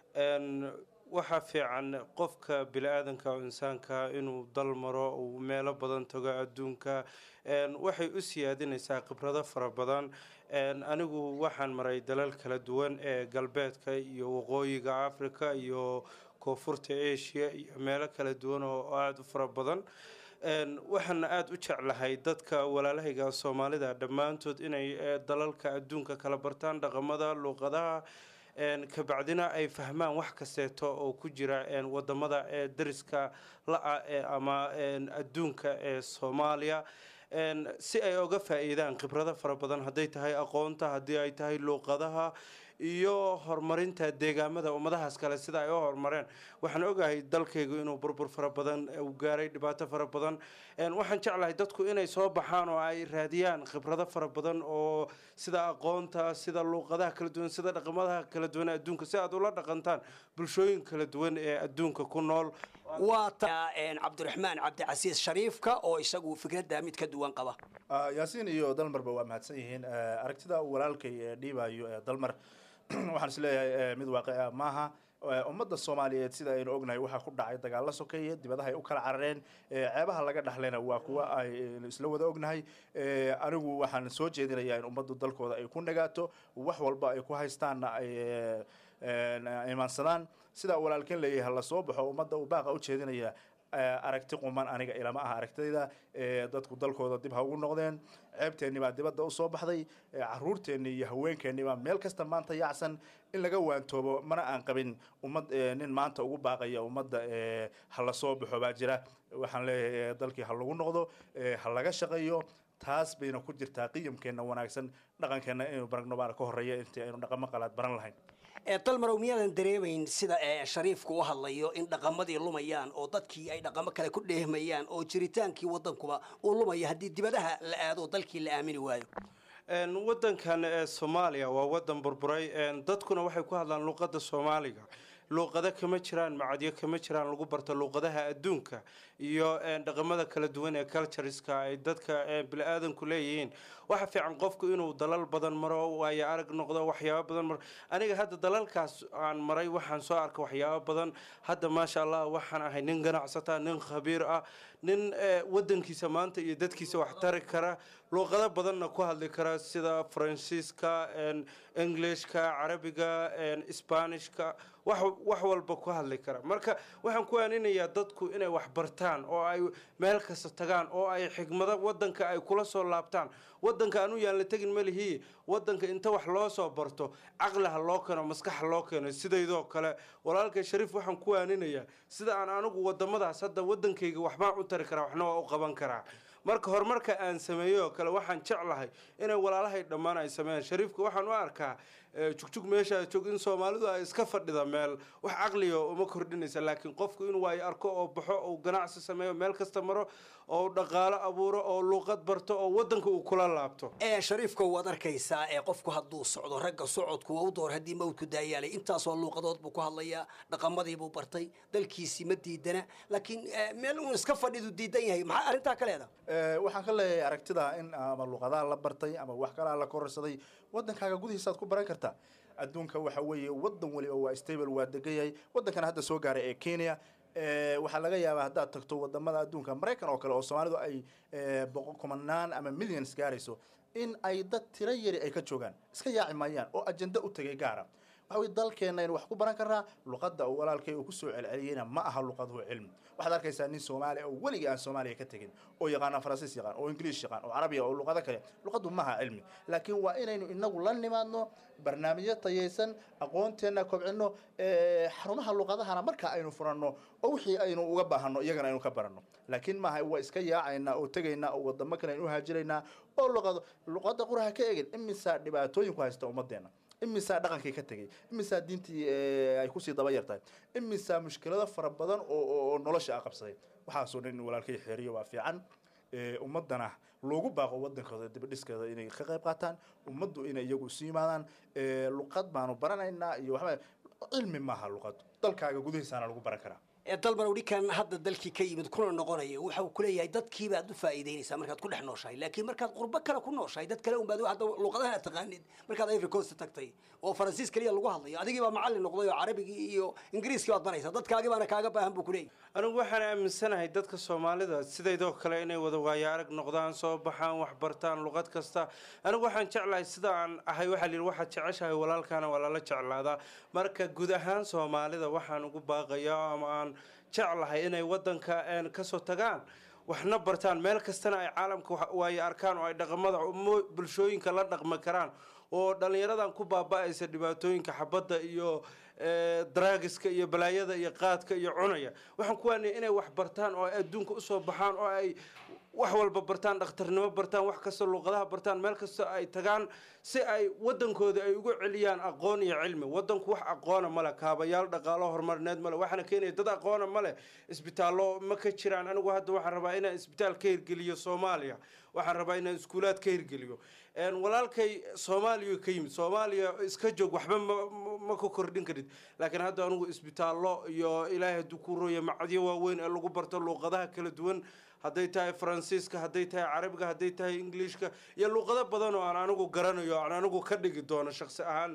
waxaa fiican qofka bini-aadanka oo insaanka inuu dal maro uu meelo badan tago adduunka waxay u siyaadinaysaa khibrado fara badan anigu waxaan maray dalal kala duwan ee galbeedka iyo waqooyiga africa iyo koonfurta asia iyo meelo kala duwan oo aada u fara badan waxaana aada u jeclahay dadka walaalahayga soomaalida dhammaantood inay dalalka adduunka kala bartaan dhaqamada luuqadaha kabacdina ay fahmaan wax kasteeto oo ku jira wadamada dariska la-a ama adduunka ee soomaaliya si ay oga faa'iidaan khibrado fara badan hadday tahay aqoonta haddii ay tahay luuqadaha iyo horumarinta deegaamada ummadahaas kale sida ay u horumareen waxaan ogahay dalkaygu inuu burbur fara badan uu gaaray dhibaato fara badan waxaan jeclahay dadku inay soo baxaan oo ay raadiyaan khibrado fara badan oo sida aqoonta sida luuqadaha kala duwan sida dhaqamadaha kala duwan adduunka si aad ula dhaqantaan bulshooyin kala duwan ee adduunka ku nool waa cabdiraxmaan cabdicasiis shariifka oo isagu fikradda mid ka duwan qaba yaasiin iyo dalmarba waa mahadsan yihiin aragtida walaalkay dhiibayo dalmar waxaan isleeyahay mid waaqica maaha ummadda soomaaliyeed sida aynu ognahay waxaa ku dhacay dagaalo sokeeye dibadaha ay u kala carareen ceebaha laga dhaxlayna waa kuwa ay isla wada ognahay anigu waxaan soo jeedinayaa in ummaddu dalkooda ay ku nagaato wax walba ay ku haystaanna ay imaansadaan sida walaalkan leeyahay la soo baxo ummadda uu baaqa u jeedinaya aragti quman aniga ilama aha aragtayda dadku dalkooda dib ha ugu noqdeen ceebteennii baa dibadda u soo baxday caruurteennii iyo haweenkeennii baa meel kasta maanta yaacsan in laga waantoobo mana aan qabin ummad nin maanta ugu baaqaya ummadda ha la soo baxo baa jira waxaan leeyahay dalkii ha lagu noqdo ha laga shaqeeyo taas bayna ku jirtaa qiyamkeenna wanaagsan dhaqankeenna inaynu baragno baana ka horreeya intii aynu dhaqamo qalaad baran lahayn dalmarow miyaadan dareemayn sida shariifku u hadlayo in dhaqamadii lumayaan oo dadkii ay dhaqamo kale ku dheehmayaan oo jiritaankii waddankuba uu lumaya haddii dibadaha la aado dalkii la aamini waayo waddankan soomaaliya waa waddan burburay dadkuna waxay ku hadlaan luuqadda soomaaliga luuqado kama jiraan macadyo kama jiraan lagu barto luuqadaha adduunka iyo dhaqamada kala duwan ee cultureska ay dadka bini-aadanku leeyihiin waxa fiican qofku inuu dalal badan maro waayo arag noqdo waxyaabo badan maro aniga hadda dalalkaas aan maray waxaan soo arkay waxyaabo badan hadda maasha allah waxaan ahay nin ganacsata nin khabiir ah nin waddankiisa maanta iyo dadkiisa wax tari kara luuqado badanna ku hadli kara sida faransiiska englishka carabiga sbanishka wax walba ku hadli kara marka waxaan ku aaninayaa dadku inay wax bartaan oo ay meel kasta tagaan oo ay xigmado waddanka ay kula soo laabtaan waddanka anu yaan la tegin malihii waddanka inta wax loo soo barto caqliha loo keeno maskaxa loo keeno sidaydoo kale walaalkay shariif waxaan ku aaninayaa sida aan anigu wadamadaas hadda waddankayga waxbaan u tari karaa waxna waa u qaban karaa marka horumarka aan sameeyo oo kale waxaan jeclahay inay walaalahay dhammaan ay sameeyaan shariifka waxaan u arkaa jugjug meesha joog in Soomaalidu ay iska fadhida meel wax aqliga uma kordhinaysa laakiin qofku inuu ay arko oo baxo oo ganacsi sameeyo meel kasta maro oo dhaqaale abuuro oo luqad barto oo wadanka uu kula laabto shariifka waad arkaysaa qofku hadduu socdo ragga socodku waa u door haddii mawdku daayaalay intaasoo luuqadood buu ku hadlayaa dhaqamadii buu bartay dalkiisii ma diidana laakiin meel uu iska fadhidu diidan yahay maxaa arrintaa ka leedahay waxaan ka leeyahay aragtida in ama luqadaha la bartay ama wax kale la kororsaday wadankaaga gudihiisa aad ku baran kartaa adduunka waxa weeye wadan waliba waa stable waa degan yahay wadankan hadda soo gaaray ee Kenya waxaa laga yaabaa haddaad tagto wadamada adduunka Mareykan oo kale oo Soomaalidu ay boqolkumanaan ama millions gaarayso in ay dad tiro yari ay ka joogaan iska yaaci maayaan oo ajenda u tagay gaara waxa weeye dalkeena in wax ku baran karaa luqadda oo walaalkay uu ku soo celceliyayna ma aha luqaduhu cilmi waxaad arkaysaa nin Soomaali oo weliga aan Soomaaliya ka tagin oo yaqaan Faransiis yaqaan oo English yaqaan oo Carabiya oo luqada kale luqadu ma aha cilmi laakiin waa inaynu inagu la nimaadno barnaamijyo tayeysan aqoonteena kobcino xarumaha luqadahana marka aynu furanno oo wixii aynu uga baahano iyagana aynu ka baranno laakiin ma aha waa iska yaacayna oo tagayna oo wadamo kale aynu haajirayna oo luqada quraha ka eegin imisa dhibaatooyin ku haysta ummadeena imisa dhaqankii ka tagay imisa diintii ay ku sii daba yartay imisa mushkilada fara badan oo nolosha ah qabsaday waxa soo dhin walaalkay xiriyo waa fiican ummadana loogu baaqo wadankooda dib dhiskeeda inay ka qayb qaataan ummaddu inay iyagu sii yimaadaan luqad baanu baranaynaa iyo waxba cilmi maaha luqad dalkaaga gudihiisana lagu baran karaa dalmar ninkan hadda dalkii ka yimid kuna noqonaya waxa uu kuleeyahay dadkii baad u faa'iideynaysaa markaad ku dhex nooshahay laakiin markaad qurbo kale ku nooshahay dad kale unbaad hadda luqadaha aad taqaanid markaad Ivory Coast tagtay oo faransiis kaliya lagu hadlayo adigii baa macallin noqday oo carabigii iyo ingiriiskii baad baraysaa dadkaagii baana kaaga baahan buu kuleeyahay anigu waxaan aaminsanahay dadka Soomaalida sidaydoo kale inay wada waayo arag noqdaan soo baxaan wax bartaan luqad kasta anigu waxaan jeclahay sida aan ahay waxa la waxa jeceshahay walaalkaana wala la jeclaada marka guud ahaan Soomaalida waxaan ugu baaqayaa ama aan jeclahay inay wadanka ka soo tagaan waxna bartaan meel kastana ay caalamka waayo arkaan oo ay dhaqamada bulshooyinka la dhaqma karaan oo dhalinyaradan ku baaba'aysa dhibaatooyinka xabadda iyo drugska iyo balaayada iyo qaadka iyo cunaya waxaan ku waanay inay wax bartaan oo ay adduunka u soo baxaan oo ay wax walba bartaan dhakhtarnimo bartaan wax kasta luqadaha bartaan meel kasta ay tagaan si ay wadankooda ay ugu celiyaan aqoon iyo cilmi wadanku wax aqoon ma leh kaabayaal dhaqaale horumarineed ma leh waxana keenay dad aqoon ma leh isbitaallo ma ka jiraan anigu hadda waxaan rabaa inaan isbitaal ka hirgeliyo Soomaaliya waxaan rabaa inaan iskuulaad ka hirgeliyo walaalkay Soomaaliya ka yimid Soomaaliya iska joog waxba ma ku kordhin karid laakiin hadda anigu isbitaallo iyo ilaahay dukuurooyo macadiyo waaweyn ee lagu barto luqadaha kala duwan hadday tahay Faransiiska hadday tahay Carabiga hadday tahay Ingiriiska iyo luqado badan oo aan anigu garanayo aan anigu ka dhigi doono shakhsi ahaan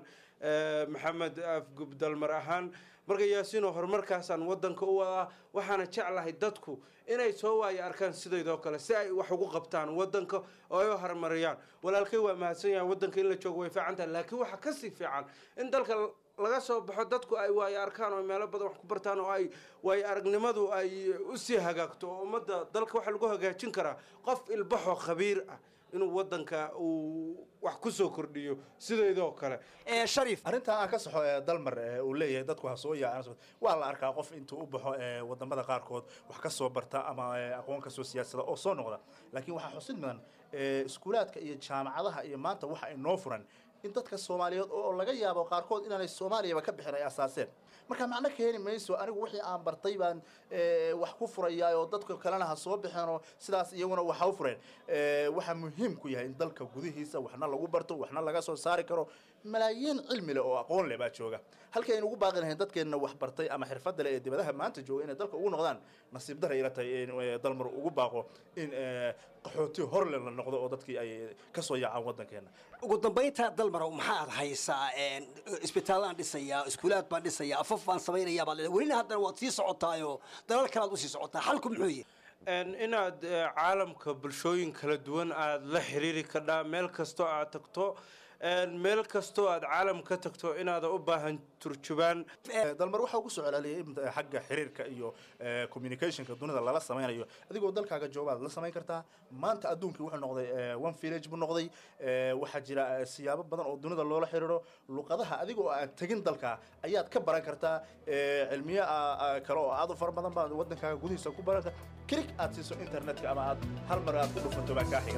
Maxamed Afgub Dalmar ahaan marka yaasiin horumarkaas aan wadanka u wada waxaana jeclahay dadku inay soo waayo arkaan sidaydoo kale si ay wax ugu qabtaan wadanka oo ay horumariyaan walaalkay waa mahadsan yahay wadanka in la joogo way fiican tahay laakiin waxa ka sii fiican in dalka laga soo baxo dadku ay waayo arkaan oo meelo badan wax ku bartaan oo ay waayo aragnimadu ay u sii hagaagto oo ummadda dalka waxa lagu hagaajin karaa qof ilbaxo khabiir ah inuu wadanka uu wax ku soo kordhiyo sideedoo kale Shariif arinta aan ka saxo dalmar uu leeyahay dadku ha soo yaacaan waa la arkaa qof intuu u baxo wadamada qaarkood wax ka soo barta ama aqoon ka soo siyaasada oo soo noqda laakiin waxa xusid mudan iskuulaadka iyo jaamacadaha iyo maanta waxa ay noo furan in dadka Soomaaliyeed oo laga yaabo qaarkood inaanay Soomaaliya ka bixin ay asaaseen marka macna keeni mayso anigu wixii aan bartay baan wax ku furayaa oo dadka kalena ha soo bixino sidaas iyaguna waxa u fureen waxa muhiim ku yahay in dalka gudihiisa waxna lagu barto waxna laga soo saari karo malaayiin cilmi leh oo aqoon leh baa jooga halkay ugu baaqinayn dadkeena wax bartay ama xirfad leh ee dibadaha maanta jooga inay dalka ugu noqdaan nasiib darro ila tahay in dalmar ugu baaqo in qaxooti hor la noqdo oo dadkii ay ka soo yaacaan wadankeena ugu dambeynta dalmar maxaad haysaa isbitaalaan dhisaya iskuulaad baan dhisaya afaf baan sameynaya baad welina haddana waad sii socotaayo dalal kale aad u sii socotaa xalku muxuu yahay inaad caalamka bulshooyin kala duwan aad la xiriiri kadhaa meel kastoo aad tagto meel kastoo aad caalam ka tagto inaad u baahan turjubaan dalmar waxa uu soo celceliyay xagga xiriirka iyo communicationka dunida lala sameeyo adigoo dalkaaga joogaad la sameyn kartaa maanta adduunka wuxuu noqday one village buu noqday waxa jira siyaabo badan oo dunida loola xiriiro luqadaha adigoo aan tagin dalka ayaad ka baran kartaa cilmiyo kale oo aad u far badan baa wadankaaga gudihiisa ku barata click aad siiso internetka ama aad hal mar aad ku dhufato baa ka xiga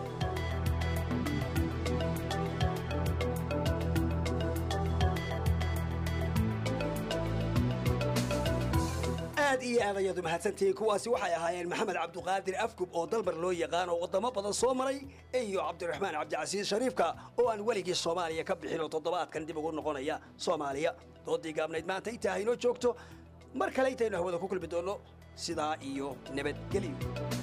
aad iyo aad ayaad u mahadsantihiin kuwaasi waxay ahaayeen maxamed cabduqaadir afgub oo dalmar loo yaqaan oo wadamo badan soo maray iyo cabdiraxmaan cabdicasiis shariifka oo aan weligii Soomaaliya ka bixin oo toddobaadkan dib ugu noqonaya Soomaaliya doodii gaabnayd maanta inta aynoo joogto mar kale intaynu hawada ku kulmi doono sidaa iyo nabadgelyo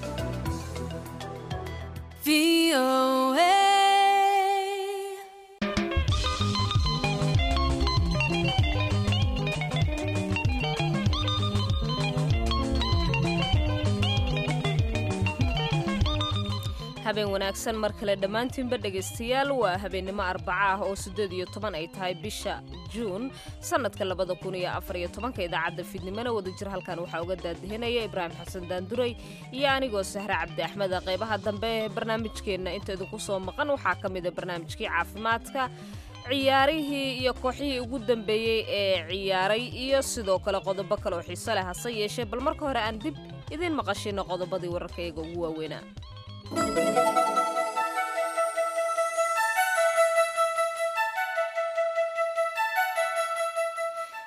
habeen wanaagsan mar kale dhammaantiinba dhegaystayaal waa habeennimo arbaca ah oo 18 ay tahay bisha juun sanadka 2014 idaacadda fiidnimona wadajir halkan waxaa uga daadihinaya ibraahim xasan daanduray iyo anigoo sahre cabdi axmed qaybaha dambe ee barnaamijkeenna inta idinku soo maqan waxaa ka mid ah barnaamijkii caafimaadka ciyaarihii iyo kooxihii ugu dambeeyey ee ciyaaray iyo sidoo kale qodobo kale oo xiiso leh hase yeeshee bal marka hore aan dib idin maqashino qodobadii wararkayga ugu waaweynaa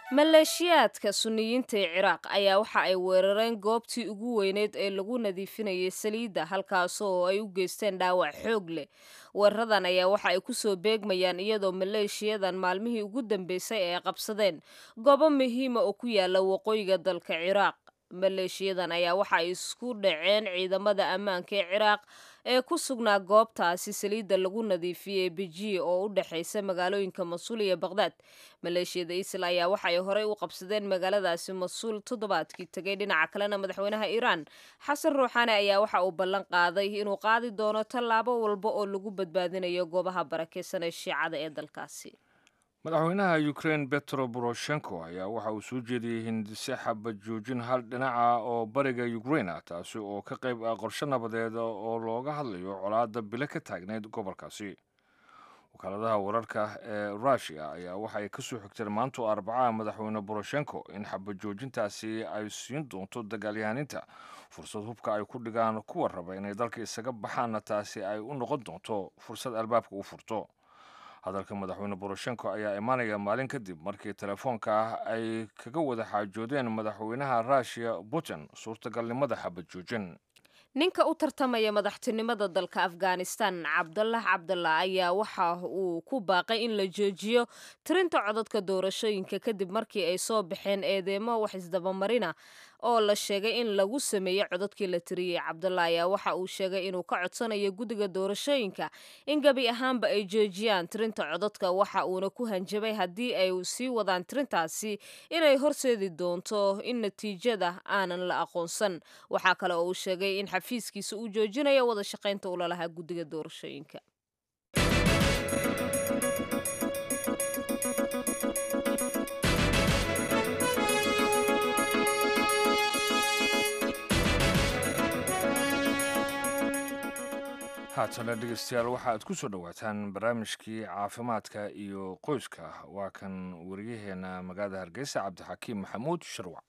maleeshiyaadka sunniyiinta ee ciraaq ayaa waxa ay weerareen goobtii ugu weyneyd ee lagu nadiifinayay saliidda halkaasoo ay u geysteen dhaawac xoog leh weeraradan ayaa waxa ay kusoo beegmayaan iyadoo maleeshiyadan maalmihii ugu dambeysay ay qabsadeen goobo muhiima oo ku yaala waqooyiga dalka ciraaq maleeshiyadan ayaa waxa ay isku dhaceen ciidamada ammaanka ee ciraaq ee ku sugnaa goobtaasi saliidda lagu nadiifiyey bejiye oo u dhexaysa magaalooyinka masuul iyo baqhdaad maleeshiyada isil ayaa waxa ay horey u qabsadeen magaaladaasi masuul toddobaadkii tegay dhinaca kalena madaxweynaha iiraan xasan ruuxaani ayaa waxa uu ballan qaaday inuu qaadi doono tallaabo walba oo lagu badbaadinayo goobaha barakeysan ee shiicada ee dalkaasi madaxweynaha ukraine petro poroshenko ayaa waxa uu soo jeediyey hindise xabad joojin hal dhinaca oo bariga ukraine ah taasi oo ka qayb ah qorshe nabadeed oo looga hadlayo colaadda bile ka taagneyd gobolkaasi wakaaladaha wararka ee rushia ayaa waxa ay kasoo xigteen maanto arbacaha madaxweyne poroshenko in xabad joojintaasi ay siin doonto dagaalyahaninta fursad hubka ay ku dhigaan kuwa raba inay dalka isaga baxaanna taasi ay u noqon doonto fursad albaabka u furto hadalka madaxweyne poroshenko ayaa imaanaya maalin kadib markii telefoonka ay kaga wada xaajoodeen madaxweynaha rushia putin suurtagalnimada xabad joojin ninka u tartamaya madaxtinimada dalka afghanistan cabdallah cabdallah ayaa waxa uu ku baaqay in la joojiyo tirinta codadka doorashooyinka kadib markii ay soo baxeen eedeemo wax isdabamarina oo la sheegay in lagu sameeyey codadkii la tiriyey cabdallah ayaa waxa uu sheegay inuu ka codsanayo guddiga doorashooyinka in gebi ahaanba ay joojiyaan tirinta codadka waxa uuna ku hanjabay haddii ay sii wadaan tirintaasi inay horseedi doonto in natiijada aanan la aqoonsan waxaa kale oo uu sheegay in xafiiskiisa uu joojinayo wada shaqaynta ula lahaa guddiga doorashooyinka haatana dhegeystayaal waxa aad ku soo dhowaataan barnaamijkii caafimaadka iyo qoyska waa kan wariyaheena magaalada hargeysa cabdixakiim maxamuud sharwac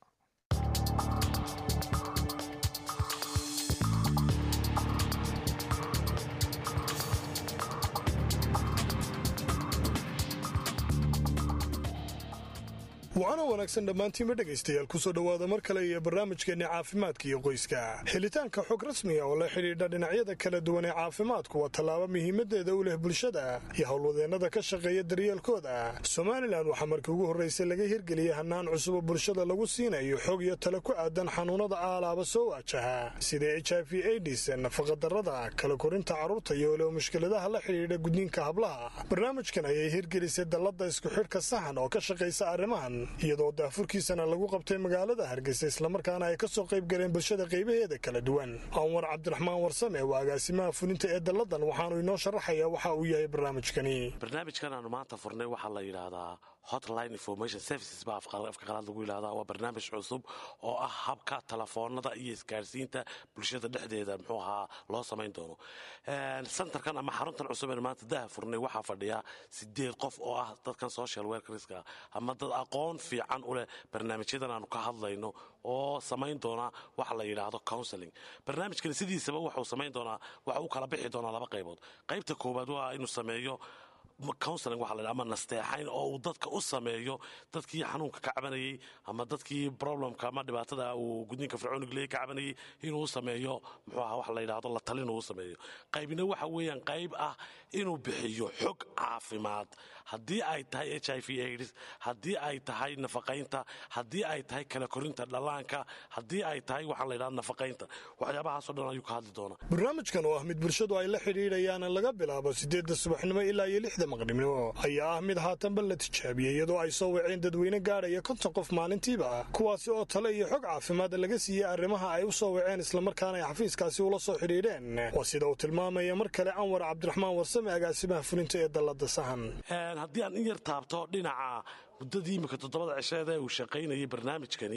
waxaana wanaagsan dhammaantiinba dhegaystayaal kusoo dhowaada mar kale iyo barnaamijkeenni caafimaadka iyo qoyska helitaanka xog rasmiga oo la xidhiidha dhinacyada kala duwan ee caafimaadku waa tallaabo muhiimadeeda u leh bulshada iyo howlwadeennada ka shaqeeya daryeelkooda somalilan waxaa markii ugu horraysay laga hirgeliyey hannaan cusub oo bulshada lagu siinayo xog iyo tale ku aadan xanuunnada aalaaba soo waajaha sida h i v aids nafaqadarrada kala korinta carruurta iyo weliba mushkiladaha la xidhiidha gudniinka hablaha barnaamijkan ayay hirgelisay dalladda isku xidhka saxan oo ka shaqaysa arrimahan iyadoo daafurkiisana lagu qabtay magaalada hargeysa islamarkaana ay ka soo qayb galeen bulshada qaybaheeda kala duwan anwar cabdiraxmaan warsame waa agaasimaha fulinta ee dalladan waxaanu inoo sharaxayaa waxa uu yahay barnaamijkan aanu maanta furnay waxaa la yidhaahdaa hotline information services baa afka qalaad lagu yidhahdaa waa barnaamij cusub oo ah habka telefoonada iyo isgaarsiinta bulshada dhexdeeda muxuu ahaa loo samayn doono centerkan ama xaruntan cusub ee maanta daha furnay waxaa fadhiya 8 qof oo ah dadkan social workerska ama dad aqoon fiican u leh barnaamijyadan aanu ka hadlayno oo samayn doona waxa la yidhaahdo counseling barnaamijkan sidiisaba wuxuu samayn doonaa waxa uu kala bixi doonaa laba qaybood qaybta koowaad waa inuu sameeyo counseling waxa la ama nasteexayn oo uu dadka u sameeyo dadkii xanuunka ka cabanayay ama dadkii problemka ama dhibaatada uu gudniinka fircooniga leeyahay ka cabanayay inuu sameeyo muxuu ahaa waxa la yidhaahdo la talin uu sameeyo qaybina waxa weeyaan qayb ah inuu bixiyo xog caafimaad haddii ay tahay h i v aids haddii ay tahay nafaqaynta haddii ay tahay kala korinta dhallaanka haddii ay tahay waxaa la yidhahdo nafaqaynta waxyaabahaasoo dhan ayuu ka hadli doonaa barnaamijkan oo ah mid bulshadu ay la xidhiidhayaan laga bilaabo 8 subaxnimo ilaa iyo 6 maqribnimo ayaa ah mid haatanba la tijaabiyey iyadoo ay soo waceen dadweyne gaadhaya 50 qof maalintiiba kuwaasi oo tale iyo xog caafimaad laga siiyey arrimaha ay u soo waceen islamarkaana ay xafiiskaasi ula soo xidhiidheen waa sida uu tilmaamaya mar kale anwar cabdiraxmaan warsame agaasimaha fulinta ee dallada sahan haddii aan in yar taabto dhinaca muddadii imika 7 cisheed ee uu shaqaynayay barnaamijkani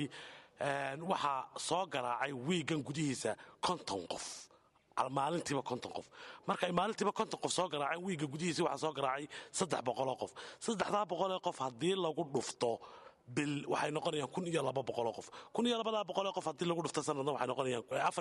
waxaa soo garaacay wiigan gudihiisa 50 qof maalintiiba 50 qof marka ay maalintiiba 50 qof soo garaaceen wiiga gudihiisa waxaa soo garaacay 300 qof 300 qof haddii lagu dhufto bil waxay noqonayaan 1200 qof 1200 qof haddii lagu dhufto sanadna waxay noqonayaan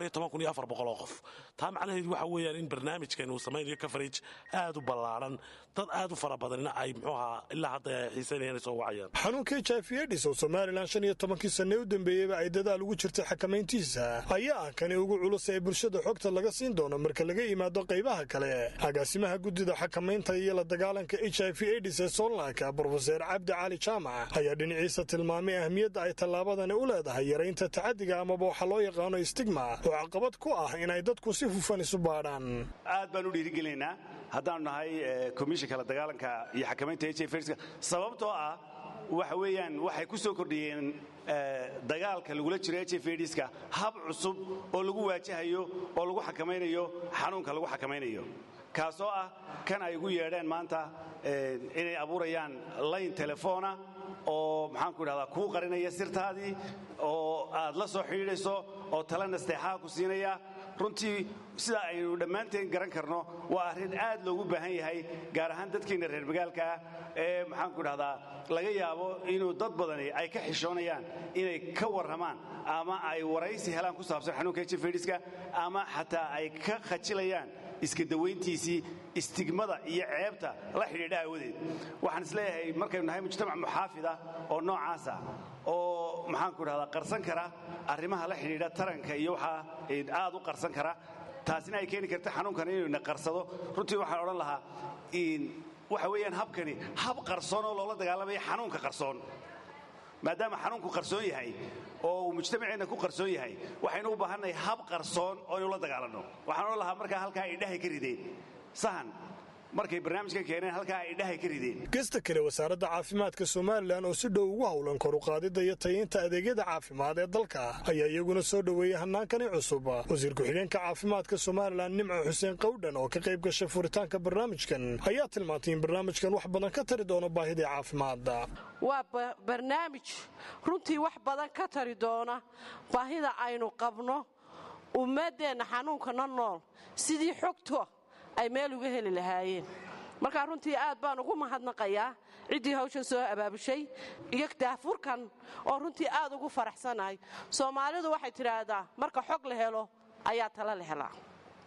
14400 qof taa macnaheedu waxa weeyaan in barnaamijkan uu samaynayo coverage aad u ballaaran dad aad u fara badanna ay muxuu ahaa ilaa hadda xiisaynayaan soo wacayaan xanuunka HIV/AIDS oo Soomaaliland 15 sano u dambeeyay ay dadaal ugu jirtay xakamayntiisa ayaa kani ugu culus ee bulshada xogta laga siin doono marka laga yimaado qaybaha kale agaasimaha gudida xakamaynta iyo la dagaalanka HIV/AIDS ee Soomaaliya Professor Cabdi Cali Jaamac ayaa dhinaciisa tilmaamay ahmiyadda ay tallaabadani u leedahay yareynta tacadiga ama waxa loo yaqaan stigma oo caqabad ku ah in ay dadku si hufan isu baadhaan aad baan u dhiirigelinaa haddaan nahay komishanka la dagaalanka iyo xakamaynta HIV/AIDS sababtoo ah waxa weeyaan waxay ku soo kordhiyeen dagaalka lagula jiro HIV/AIDS-ka hab cusub oo lagu waajahayo oo lagu xakamaynayo xanuunka lagu xakamaynayo kaasoo ah kan ay ugu yeedheen maanta inay abuurayaan line telefoona oo maxaan ku idhahdaa kuu qarinaya sirtaadii oo aad la soo xidhiidhayso oo tala nasteexaha ku siinaya runtii sida aynu dhammaanteen garan karno waa arrin aad loogu baahan yahay gaar ahaan dadkiina reer magaalka ah ee maxaan ku idhahdaa laga yaabo inuu dad badani ay ka xishoonayaan inay ka warramaan ama ay waraysi helaan ku saabsan xanuunka HIV/AIDS-ka ama xataa ay ka khajilayaan iska dawayntiisii istigmada iyo ceebta la xidhiidha awadeed waxaan isleeyahay markaynu nahay mujtamac muxaafid ah oo noocaasa oo maxaan ku idhahdaa qarsan kara arrimaha la xidhiidha taranka iyo waxaa aad u qarsan kara taasina ay keeni karta xanuunkan inuu na qarsado runtii waxaan odhan lahaa waxa weeyaan habkani hab qarsoon oo loola dagaalamaya xanuunka qarsoon maadaama xanuunku qarsoon yahay oo uu mujtamaceenna ku qarsoon yahay waxaynu u baahannahay hab qarsoon oo aynu la dagaalanno waxaan odhan lahaa markaa halkaa ay dhahay ka rideen sahan markay barnaamijkan keeneen halkaa ay dhahay ka rideen gesta kale wasaaradda caafimaadka Soomaaliland oo si dhow ugu hawlan kor u qaadida iyo tayeynta adeegyada caafimaad ee dalka ayaa iyaguna soo dhaweeyay hannaankani cusub wasiir ku-xigeenka caafimaadka Soomaaliland Nimco Xuseen Qowdhan oo ka qayb gashay furitaanka barnaamijkan ayaa tilmaantay in barnaamijkan wax badan ka tari doono baahida caafimaadka waa barnaamij runtii wax badan ka tari doona baahida aynu qabno ummadeena xanuunka nool sidii xogto ay meel uga heli lahaayeen marka runtii aad baan ugu mahadnaqayaa ciddii hawshan soo abaabushay iyo daafurkan oo runtii aad ugu faraxsanahay Soomaalidu waxay tiraahdaa marka xog la helo ayaa tala la helaa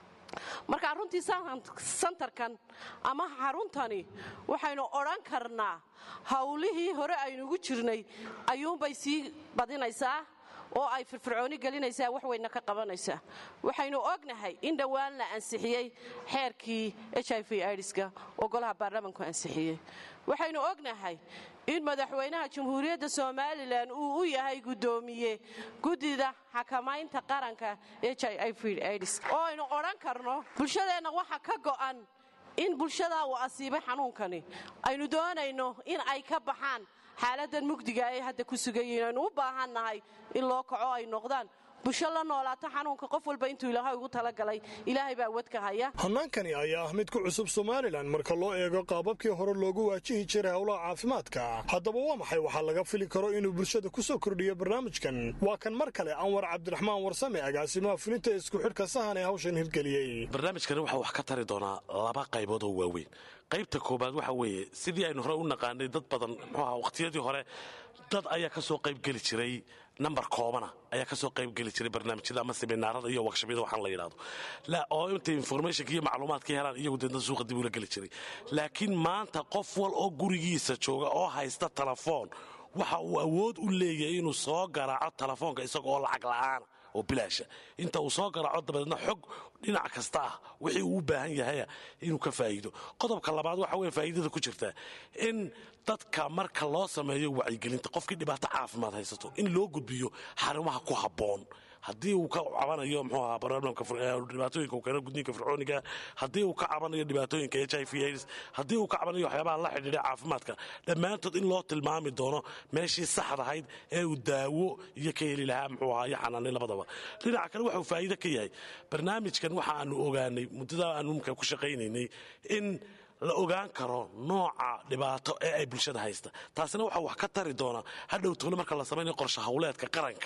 marka runtii santarkan ama xaruntani waxaynu odhan karnaa hawlihii hore aynu ugu jirnay ayuunbay sii badinaysaa oo ay firfircooni gelinaysaa wax weyna ka qabanaysaa waxaynu ognahay in dhawaan la ansixiyay xeerkii HIV/AIDS-ka oo golaha baarlamaanku ansixiyay waxaynu ognahay in madaxweynaha Jamhuuriyadda Soomaaliland uu u yahay gudoomiye gudida xakamaynta qaranka HIV/AIDS oo aynu oran karno bulshadeena waxa ka go'an in bulshada uu asiibay xanuunkani aynu doonayno in ay ka baxaan xaaladan mugdiga ay hadda ku sugayeen aynu u baahannahay in loo kaco ay noqdaan bulsho la noolaato xanuunka qof walba intuu ilaahay ugu talagalay ilaahay baa wadka haya hannaankani ayaa ah mid ku cusub Soomaaliland marka loo eego qaababkii hore loogu waajihi jiray hawlaha caafimaadka haddaba waa maxay waxa laga fili karo inuu bulshada ku soo kordhiyo barnaamijkan waa kan mar kale Anwar Cabdiraxmaan Warsame agaasimaha fulinta isku xidhka sahan ee hawshan hirgeliyay barnaamijkan waxa wax ka tari doonaa laba qaybood oo waaweyn qaybta koobaad waxa weeye sidii aynu hore u naqaanay dad badan waqtiyadii hore dad ayaa ka soo qayb geli jiray number koobana ayaa ka soo qayb geli jiray barnaamijyada ama seminaarada iyo workshopyada waxaan la yiraahdo oo inta information iyo macluumaadka helaan iyagu dadna suuqa dib u la geli jiray laakiin maanta qof wal oo gurigiisa jooga oo haysta telefoon waxa uu awood u leeyahay inuu soo garaaco telefoonka isagoo lacag la'aan oo bilaasha inta uu soo garaaco dabadeedna xog dhinac kasta ah wixii uu u baahan yahay inuu ka faa'iido qodobka labaad waxa weeye faa'iidada ku jirta in dadka marka loo sameeyo wacyigelinta qofkii dhibaato caafimaad haysato in loo gudbiyo xarumaha ku habboon haddii uu ka cabanayo muxuu ahaa barnaamijka dhibaatooyinka uu keeno gudniinka fircooniga haddii uu ka cabanayo dhibaatooyinka HIV/AIDS haddii uu ka cabanayo waxyaabaha la xidhiidha caafimaadka dhammaantood in loo tilmaami doono meeshii saxda ahayd ee uu daawo iyo ka heli lahaa muxuu ahaa iyo xanaanay labadaba dhinaca kale wuxuu faa'iido ka yahay barnaamijkan waxa aanu ogaanay muddada aanu markaa ku shaqaynaynay in la ogaan karo nooca dhibaato ee ay bulshada haysta taasina waxa wax ka tari doona hadhow tolo marka la sameeyo qorshe hawleedka qaranka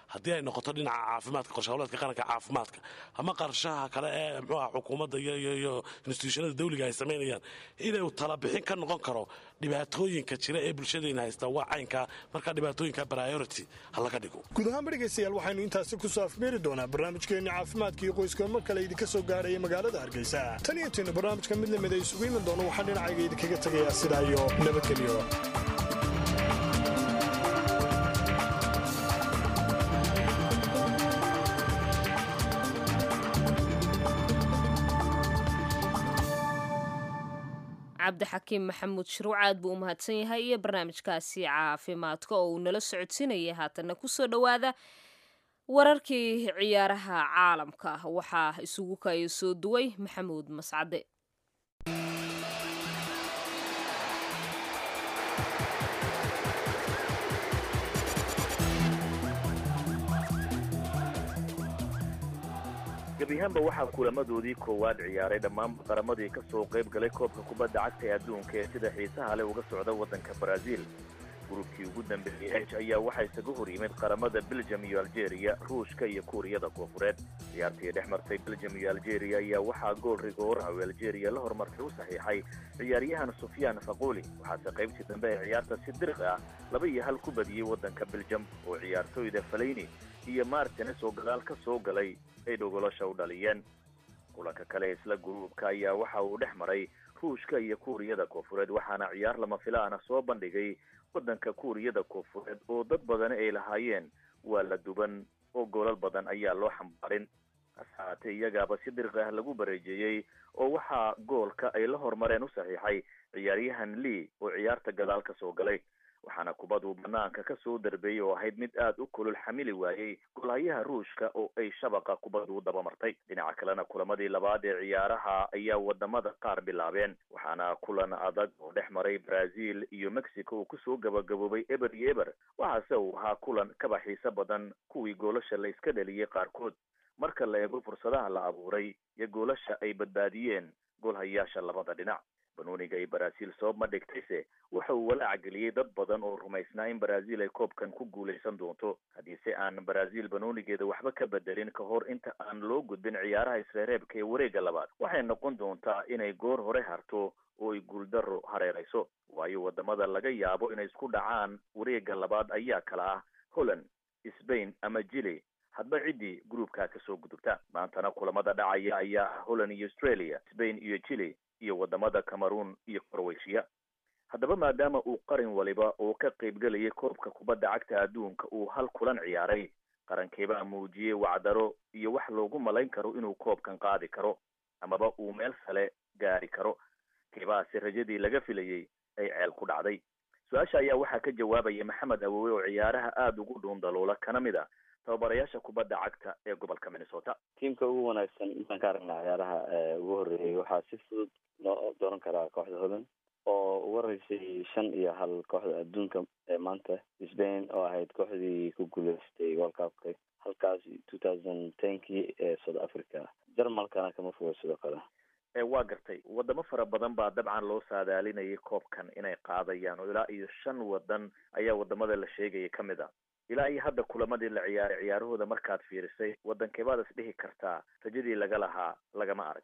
haddii ay noqoto dhinaca caafimaadka qorshe howleedka qaranka caafimaadka ama qarshaha kale ee muxuu aha xukuumadda iyo institutionada dawliga ay samaynayaan inuu talabixin ka noqon karo dhibaatooyinka jira ee bulshadeenna haysta waa caynkaa markaa dhibaatooyinka priority ha laga dhigo guud ahaanba dhegaystayaal waxaynu intaasi ku soo afmeeri doonaa barnaamijkeenni caafimaadka iyo qoyska mar kale idinka soo gaaraya magaalada hargeysa tan iyo intiinu barnaamijka mid lamid ay isugu iman doono waxaan dhinacayga idinkaga tegayaa sidaa iyo nabadgelyo. cabdixakiim maxamuud shuruuc aad buu u mahadsan yahay iyo barnaamijkaasi caafimaadka oo uu nala socodsiinayay haatanna kusoo dhowaada wararkii ciyaaraha caalamka waxaa isugu kaya soo duway maxamuud mascade. gebiyahaanba waxaa kulamadoodii koowaad ciyaaray dhammaan qaramadii ka soo qayb galay koobka kubadda cagta ee adduunka ee sida xiisaha leh uga socda waddanka Brazil. gruubkii ugu dambeeyay H ayaa waxaa isaga hor yimid qaramada Belgium iyo Algeria, Ruushka iyo Kuuriyada Koonfureed. ciyaartii dhex martay Belgium iyo Algeria ayaa waxaa gool rigoor ah oo Algeria la hormartay u saxiixay ciyaaryahan Sufyaan Faquli, waxaase qaybtii dambe ee ciyaarta si dirq ah 2-1 ku badiyay waddanka Belgium oo ciyaartooyda Fellaini iyo Martinez oo gadaal ka soo galay ay dhogolasha u dhaliyeen. kulanka kale isla gruubka ayaa waxa uu dhex maray Ruushka iyo Kuuriyada Koonfureed, waxaana ciyaar lama filaan soo bandhigay waddanka Kuuriyada Koonfureed oo dad badan ay lahaayeen waa la duban oo goolal badan ayaa loo xambaarin. asaate iyagaaba si dirq ah lagu bareejiyay oo waxa goolka ay la hormareen u saxiixay ciyaaryahan Lee oo ciyaarta gadaal ka soo galay, waxaana kubadu banaanka ka soo darbeeyay oo ahayd mid aad u kulul xamili waayay golayaha Ruushka oo ay shabaqa kubadu daba martay. dhinaca kalena kulamadii labaad ee ciyaaraha ayaa wadamada qaar bilaabeen, waxaana kulan adag oo dhex maray Brazil iyo Mexico oo ku soo gabagaboobay eber iyo eber, waxaase uu ahaa kulan kaba xiiso badan kuwii goolasha la iska dhaliyay qaarkood marka la eego fursadaha la abuuray iyo goolasha ay badbaadiyeen goolhayaasha labada dhinac. banooniga ay Brazil soo madhigtayse waxa uu walaac geliyay dad badan oo rumaysnaa in Brazil ay koobkan ku guuleysan doonto hadiise aan Brazil banoonigeeda waxba ka bedelin ka hor inta aan loo gudbin ciyaaraha isreereebka ee wareega labaad. waxay noqon doontaa inay goor hore harto oo ay guuldaro hareerayso, waayo wadamada laga yaabo inay isku dhacaan wareega labaad ayaa kala ah Holland, Spain ama Chile, hadba cidii gruubka ka soo gudubta. maantana kulamada dhacaya ayaa Holland iyo Australia, Spain iyo Chile iyo wadamada Cameroon iyo Croatia. haddaba maadaama uu qaran waliba oo ka qayb galay koobka kubadda cagta adduunka uu hal kulan ciyaaray, qarankeeba muujiyay wacdaro iyo wax loogu malayn karo inuu koobkan qaadi karo amaba uu meel sare gaari karo, keebaasi rajadii laga filayay ay ceel ku dhacday. su-aasha ayaa waxaa ka jawaabaya Maxamed Awowe oo ciyaaraha aad ugu dhuundaloola kana mid ah tababarayaasha kubadda cagta ee gobolka Minnesota. tiimka ugu wanaagsan intaan ka aragnaa ciyaaraha ugu horeeyay waxaa si fudud loo dooran karaa kooxda Holland oo ugu horeysay 5-1 kooxda adduunka ee maanta, Spain oo ahayd kooxdii ku guuleystay World Cup-ka halkaas 2010 ee South Africa, Jarmalkana kama fogo sidoo kale. waa gartay wadamo fara badan baa dabcan loo saadaalinayay koobkan inay qaadayaan oo ilaa iyo 5 wadan ayaa wadamada la sheegayay kamid ah. ilaa iyo hadda kulamadii la ciyaaray ciyaarahooda markaad fiirisay wadankeebaad is dhihi kartaa rajadii laga lahaa lagama arag?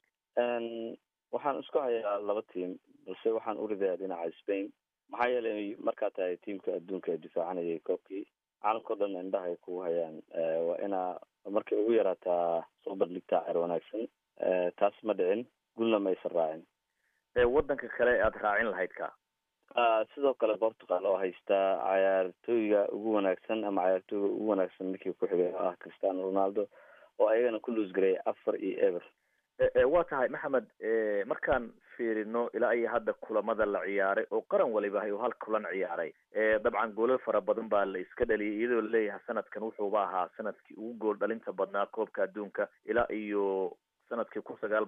waxaan isku hayaa 2 tiim, balse waxaan u ridayaa dhinaca Spain maxaa yeelay markaa tahay tiimka adduunka ee difaacanayay koobkii caalamka oo dhan indhaha ay kugu hayaan, waa inaa markay ugu yaraataa soo bandhigtaa ciyaar wanaagsan. taas ma dhicin, gulna ma aysan raacin. wadanka kale aad raacin lahayd ka sidoo kale Portugal oo haysta ciyaartooyga ugu wanaagsan ama ciyaartooyga ugu wanaagsan ninkii ku xigay ah Cristiano Ronaldo oo ayagana ku lose garay 4-1. waa tahay Maxamed, markaan fiirino ilaa ay hadda kulamada la ciyaaray oo qaran waliba ay hal kulan ciyaaray, dabcan goolal fara badan baa la iska dhaliyay iyadoo leeyahay sanadkan wuxuu ahaa sanadkii ugu gool dhalinta badnaa koobka adduunka ilaa iyo sanadkii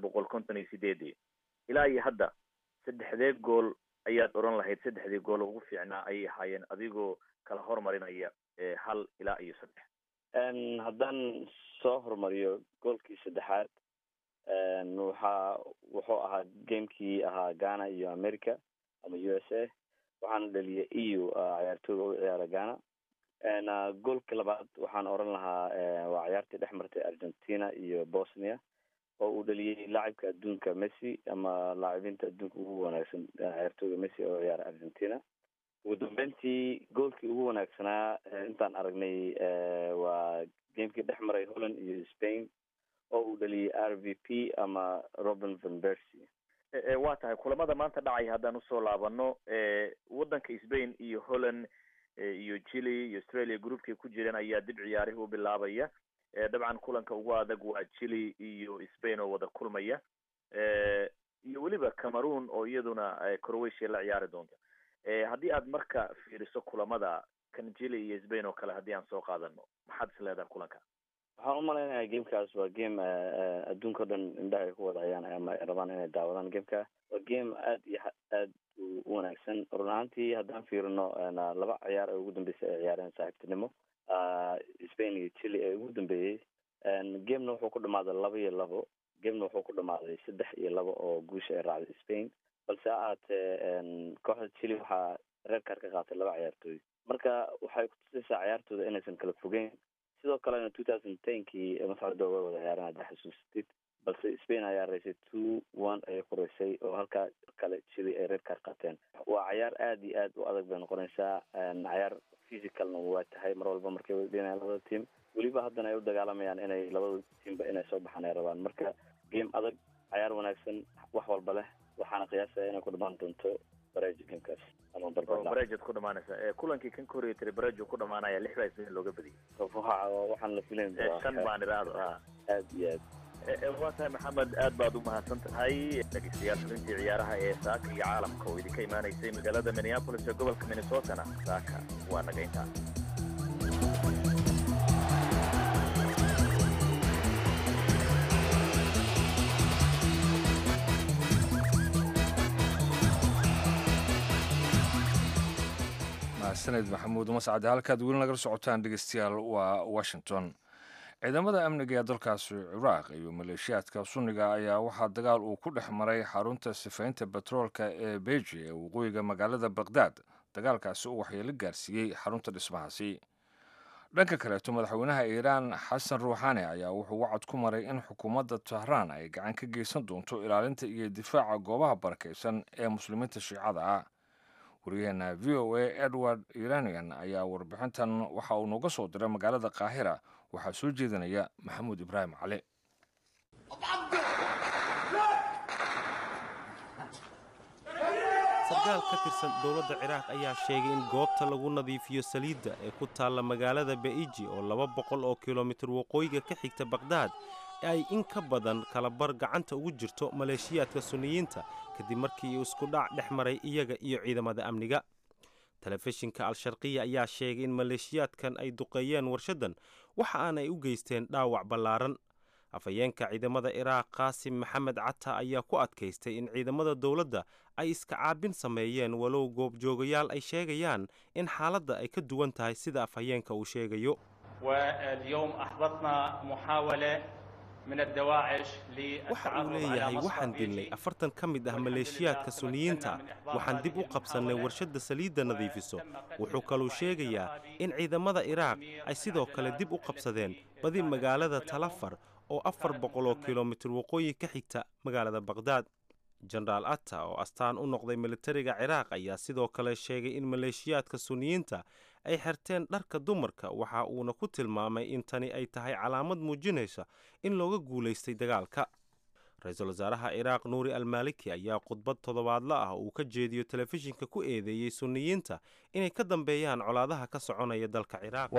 1958. ilaa iyo hadda 3 gool ayaad oran lahayd 3 gool ugu fiicnaa ay ahaayeen adigoo kala hormarinaya 1 ilaa iyo 3. haddaan soo hormariyo goolkii saddexaad wuxuu ahaa gamekii ahaa Ghana iyo America ama USA, waxaana dhaliyay EU ciyaartooyga u ciyaara Ghana goolka labaad waxaan oran lahaa waa ciyaartii dhex martay Argentina iyo Bosnia oo uu dhaliyay laacibka adduunka Messi ama laacibiinta adduunka ugu wanaagsan ciyaartooyga Messi oo ciyaara Argentina. ugu dambeyntii goolkii ugu wanaagsanaa intaan aragnay waa gamekii dhex maray Holland iyo Spain oo uu dhaliyay RVP ama Robin van Persie. waa tahay kulamada maanta dhacay haddaan usoo laabano wadanka Spain iyo Holland iyo Chile iyo Australia groupkii ku jireen ayaa dib ciyaarihii u bilaabaya. dabcan kulanka ugu adag waa Chile iyo Spain oo wada kulmaya iyo weliba Cameroon oo iyaduna Croatia la ciyaari doonta. haddii aad marka fiiriso kulamada kan Chile iyo Spain oo kale haddii aan soo qaadano maxaad is leedahay kulanka? waxaan u malaynayaa gamekaas waa game adduunka dhan indhaha ay ku wada hayaan ama ay rabaan inay daawadaan gameka. waa game aad iyo aad u wanaagsan. run ahaantii haddaan fiirino laba ciyaar oo ugu dambeysay ay ciyaareen saaxiibtinimo Spain iyo Chile ee ugu dambeeyey. gamena wuxuu ku dhamaaday 2-2. gamena wuxuu ku dhamaaday 3-2 oo guusha ay raacday Spain. balse ahaatee kooxda Chile waxaa reer kaar ka qaatay 2 ciyaartooy. marka waxay ku tusaysaa ciyaartooda inaysan kala fogeyn. sidoo kalena 2010kii mas'uuliyadda way wada ciyaareen hadda xasuustid. balse Spain ayaa reysay 2-1 ay ku reysay oo halka kale Chile ay reer kaar qaateen. waa ciyaar aad iyo aad u adag bay noqonaysaa. ciyaar physicalna waa tahay mar walba markay wadinayaan labada team. weliba haddana ay u dagaalamayaan inay labada teamba inay soo baxaan ay rabaan. marka game adag, ciyaar wanaagsan, wax walba leh. waxaana qiyaasaya inay ku dhamaan doonto bareejo gamekaas ama bareejad ku dhamaanaysa. kulankii kan Korea tiri bareejo ku dhamaanaya 6 Spain looga badiyay. waxaan la filayn doonaa 5 baan iraado. aad iyo aad waa tahay Maxamed, aad baad u mahadsan tahay. dhageystayaal xubintii ciyaaraha ee saaka iyo caalamka oo idinka imaanaysay magaalada Minneapolis ee gobolka Minnesota saaka waa naga intaa. sanad maxamuud mascad halkaad weli nagala socotaan dhegeystayaal waa Washington. ciidamada amniga ee dalkaasi Ciraaq iyo maleeshiyaadka sunniga ayaa waxaa dagaal uu ku dhex maray xarunta sifaynta batroolka ee Beji ee waqooyiga magaalada Baghdad. dagaalkaasi uu waxyeelo gaarsiiyey xarunta dhismahaasi. dhanka kaleeto madaxweynaha Iiraan Xasan Ruuxaani ayaa wuxuu wacad ku maray in xukuumadda Tehran ay gacan ka geysan doonto ilaalinta iyo difaaca goobaha barakeysan ee muslimiinta Shiicada ah. wariyaheenna VOA Edward Iranian ayaa warbixintan waxa uu nooga soo diray magaalada Qaahira. waxaa soo jeedinaya Maxamuud Ibraahim Cali. sarkaal ka tirsan dowladda Ciraaq ayaa sheegay in goobta lagu nadiifiyo saliidda ee ku taalla magaalada Beiji oo 200 oo kiiloomitir waqooyiga ka xigta Baghdad ay in ka badan kala bar gacanta ugu jirto maleeshiyaadka sunniyiinta kadib markii uu isku dhac dhex maray iyaga iyo ciidamada amniga. telefishinka Al-Sharqiya ayaa sheegay in maleeshiyaadkan ay duqeeyeen warshadan waxa aanay u geysteen dhaawac ballaaran. afhayeenka ciidamada Ciraaq Qaasim Maxamed Cata ayaa ku adkaystay in ciidamada dowladda ay iska caabin sameeyeen walow goobjoogayaal ay sheegayaan in xaaladda ay ka duwan tahay sida afhayeenka uu sheegayo. واليوم أحبطنا محاولة من الدواعش waxa uu leeyahay waxaan dilnay 40 ka mid ah maleeshiyaadka sunniyiinta. waxaan dib u qabsannay warshadda saliidda nadiifiso. wuxuu kaloo sheegayaa in ciidamada Ciraaq ay sidoo kale dib u qabsadeen badi magaalada Talafar oo 400 oo kiiloomitir waqooyi ka xigta magaalada Baghdad. jenaraal Atta oo astaan u noqday militariga Ciraaq ayaa sidoo kale sheegay in maleeshiyaadka sunniyiinta ay xirteen dharka dumarka. waxa uuna ku tilmaamay in tani ay tahay calaamad muujinaysa in looga guulaystay dagaalka. ra-iisul wasaaraha Ciraaq Nuuri al-Maliki ayaa khudbad toddobaadle ah uu ka jeediyo telefishinka ku eedeeyey sunniyiinta inay ka dambeeyaan colaadaha ka soconaya dalka Ciraaq.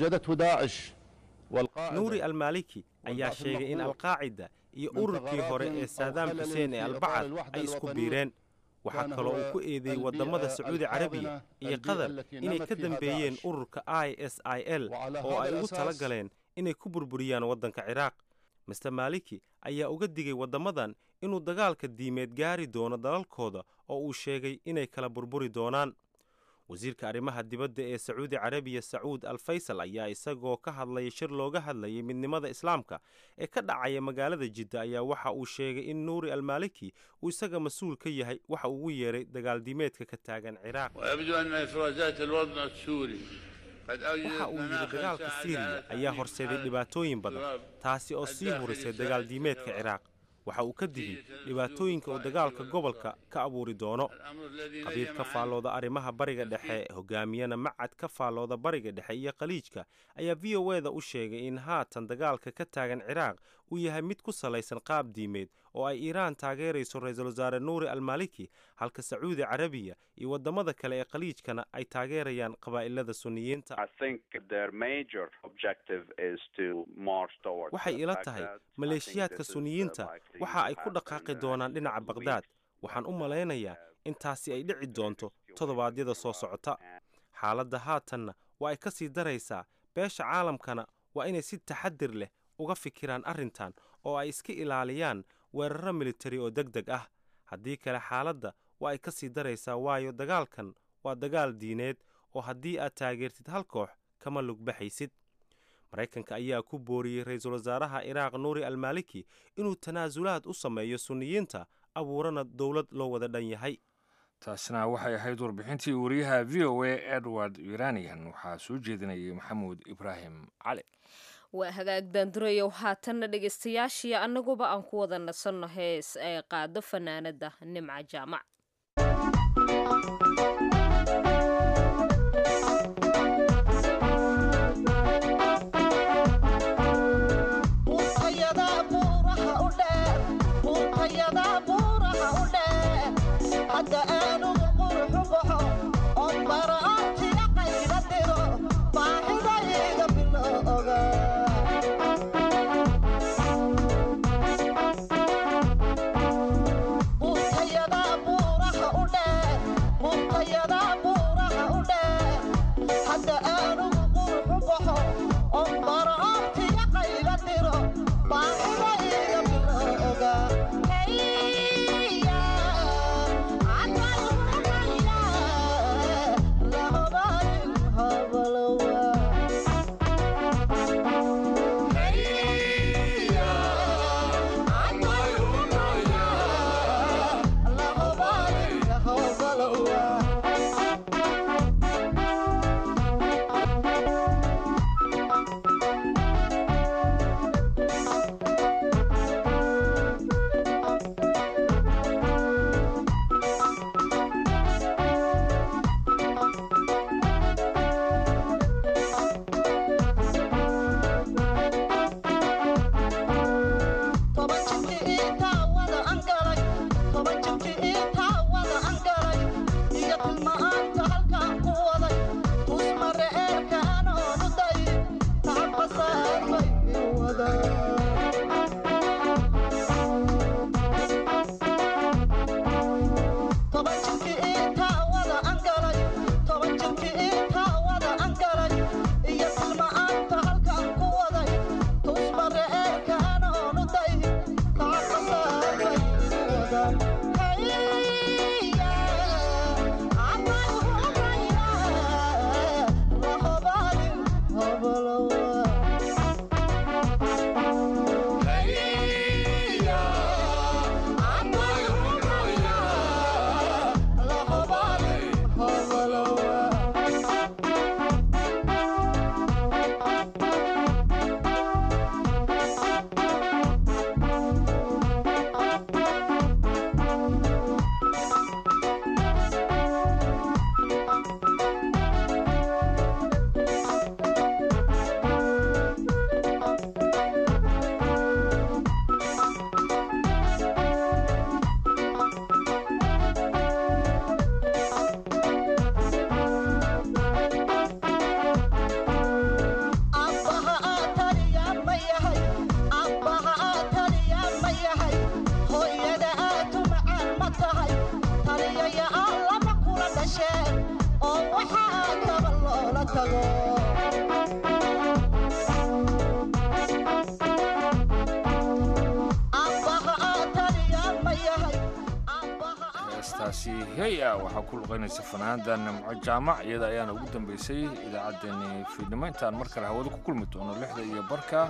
nuuri al-Maliki ayaa sheegay in al-Qaacida iyo ururkii hore ee Saddam Hussein ee al-Bacad ay isku biireen. waxaa kaloo uu ku eedeeyey wadamada Sacuudi Carabiya iyo Qatar inay ka dambeeyeen ururka ISIL oo ay ugu talagaleen inay ku burburiyaan wadanka Ciraaq. Mr. Maliki ayaa uga digay wadamadan inuu dagaalka diimeed gaari doono dalalkooda oo uu sheegay inay kala burburi doonaan. wasiirka arrimaha dibadda ee Sacuudi Carabiya Sacuud Al-Faysal ayaa isagoo ka hadlay shir looga hadlayay midnimada islaamka ee ka dhacaya magaalada Jidda ayaa waxa uu sheegay in Nuuri al-Maliki uu isaga mas'uul ka yahay waxa uu ugu yeeray dagaal diimeedka ka taagan Ciraaq. ويبدو أن إفرازات الوضع السوري waxa uu yidhi dagaalka siiriya ayaa horseeday dhibaatooyin badan taasi oo sii hurisay dagaal diimeedka ciraaq waxa uu ka digay dhibaatooyinka uu dagaalka gobolka ka abuuri doono qabiil ka faallooda arrimaha bariga dhexe hogaamiyana macad ka faallooda bariga dhexe iyo khaliijka ayaa v o e da u sheegay in haatan dagaalka ka taagan ciraaq uu yahay mid ku salaysan qaab diimeed oo ay iiraan taageerayso ra-iisul wasaare nuuri almaliki halka sacuudi carabiya iyo waddamada kale ee khaliijkana ay taageerayaan qabaa'ilada suniyiinta waxay ila tahay maleeshiyaadka suniyiinta waxa ay ku dhaqaaqi doonaan dhinaca baqhdaad waxaan u malaynayaa in taasi ay dhici doonto toddobaadyada soo socota xaaladda haatanna waa ay ka sii daraysaa beesha caalamkana waa inay si taxadir leh uga fikiraan arrintan oo ay iska ilaaliyaan weerarro militari oo deg deg ah haddii kale xaaladda waa ay ka sii daraysaa waayo dagaalkan waa dagaal diineed oo haddii aad taageertid hal koox kama lugbaxaysid maraykanka ayaa ku booriyey ra-iisul wasaaraha ciraaq nuuri almaliki inuu tanaasulaad u sameeyo suniyiinta abuurana dowlad loo wada dhan yahay taasna waxay ahayd warbixintii wariyaha v o a edward iranian waxaa soo jeedinayay maxamuud ibraahim cali waa hagaag daandurayow haatanna dhegaystayaashii annaguba aan ku wada nasanno hees ee qaado fanaanada nimca jaamac heestaasi heya waxaa ku luqaynaysa fanaanada nimco jaamac iyada ayaana ugu dambaysay idaacaddeenii fiidnimo intaan mar kale hawada ku kulmi doono 6:00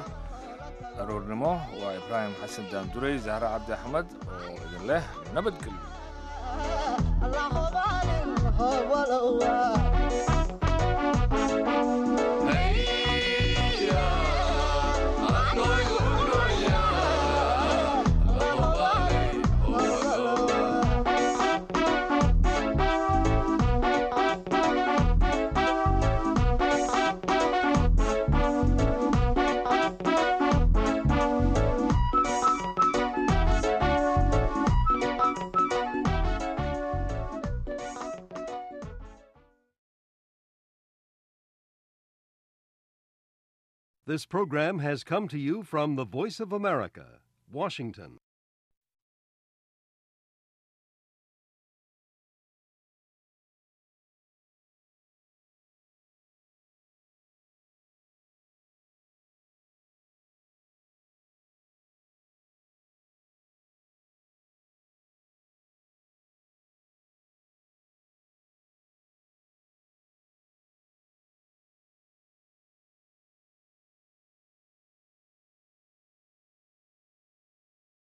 aroornimo waa ibraahim xasan daanduray zahra cabdi axmed oo idin leh nabadgelyo This program has come to you from the Voice of America, Washington.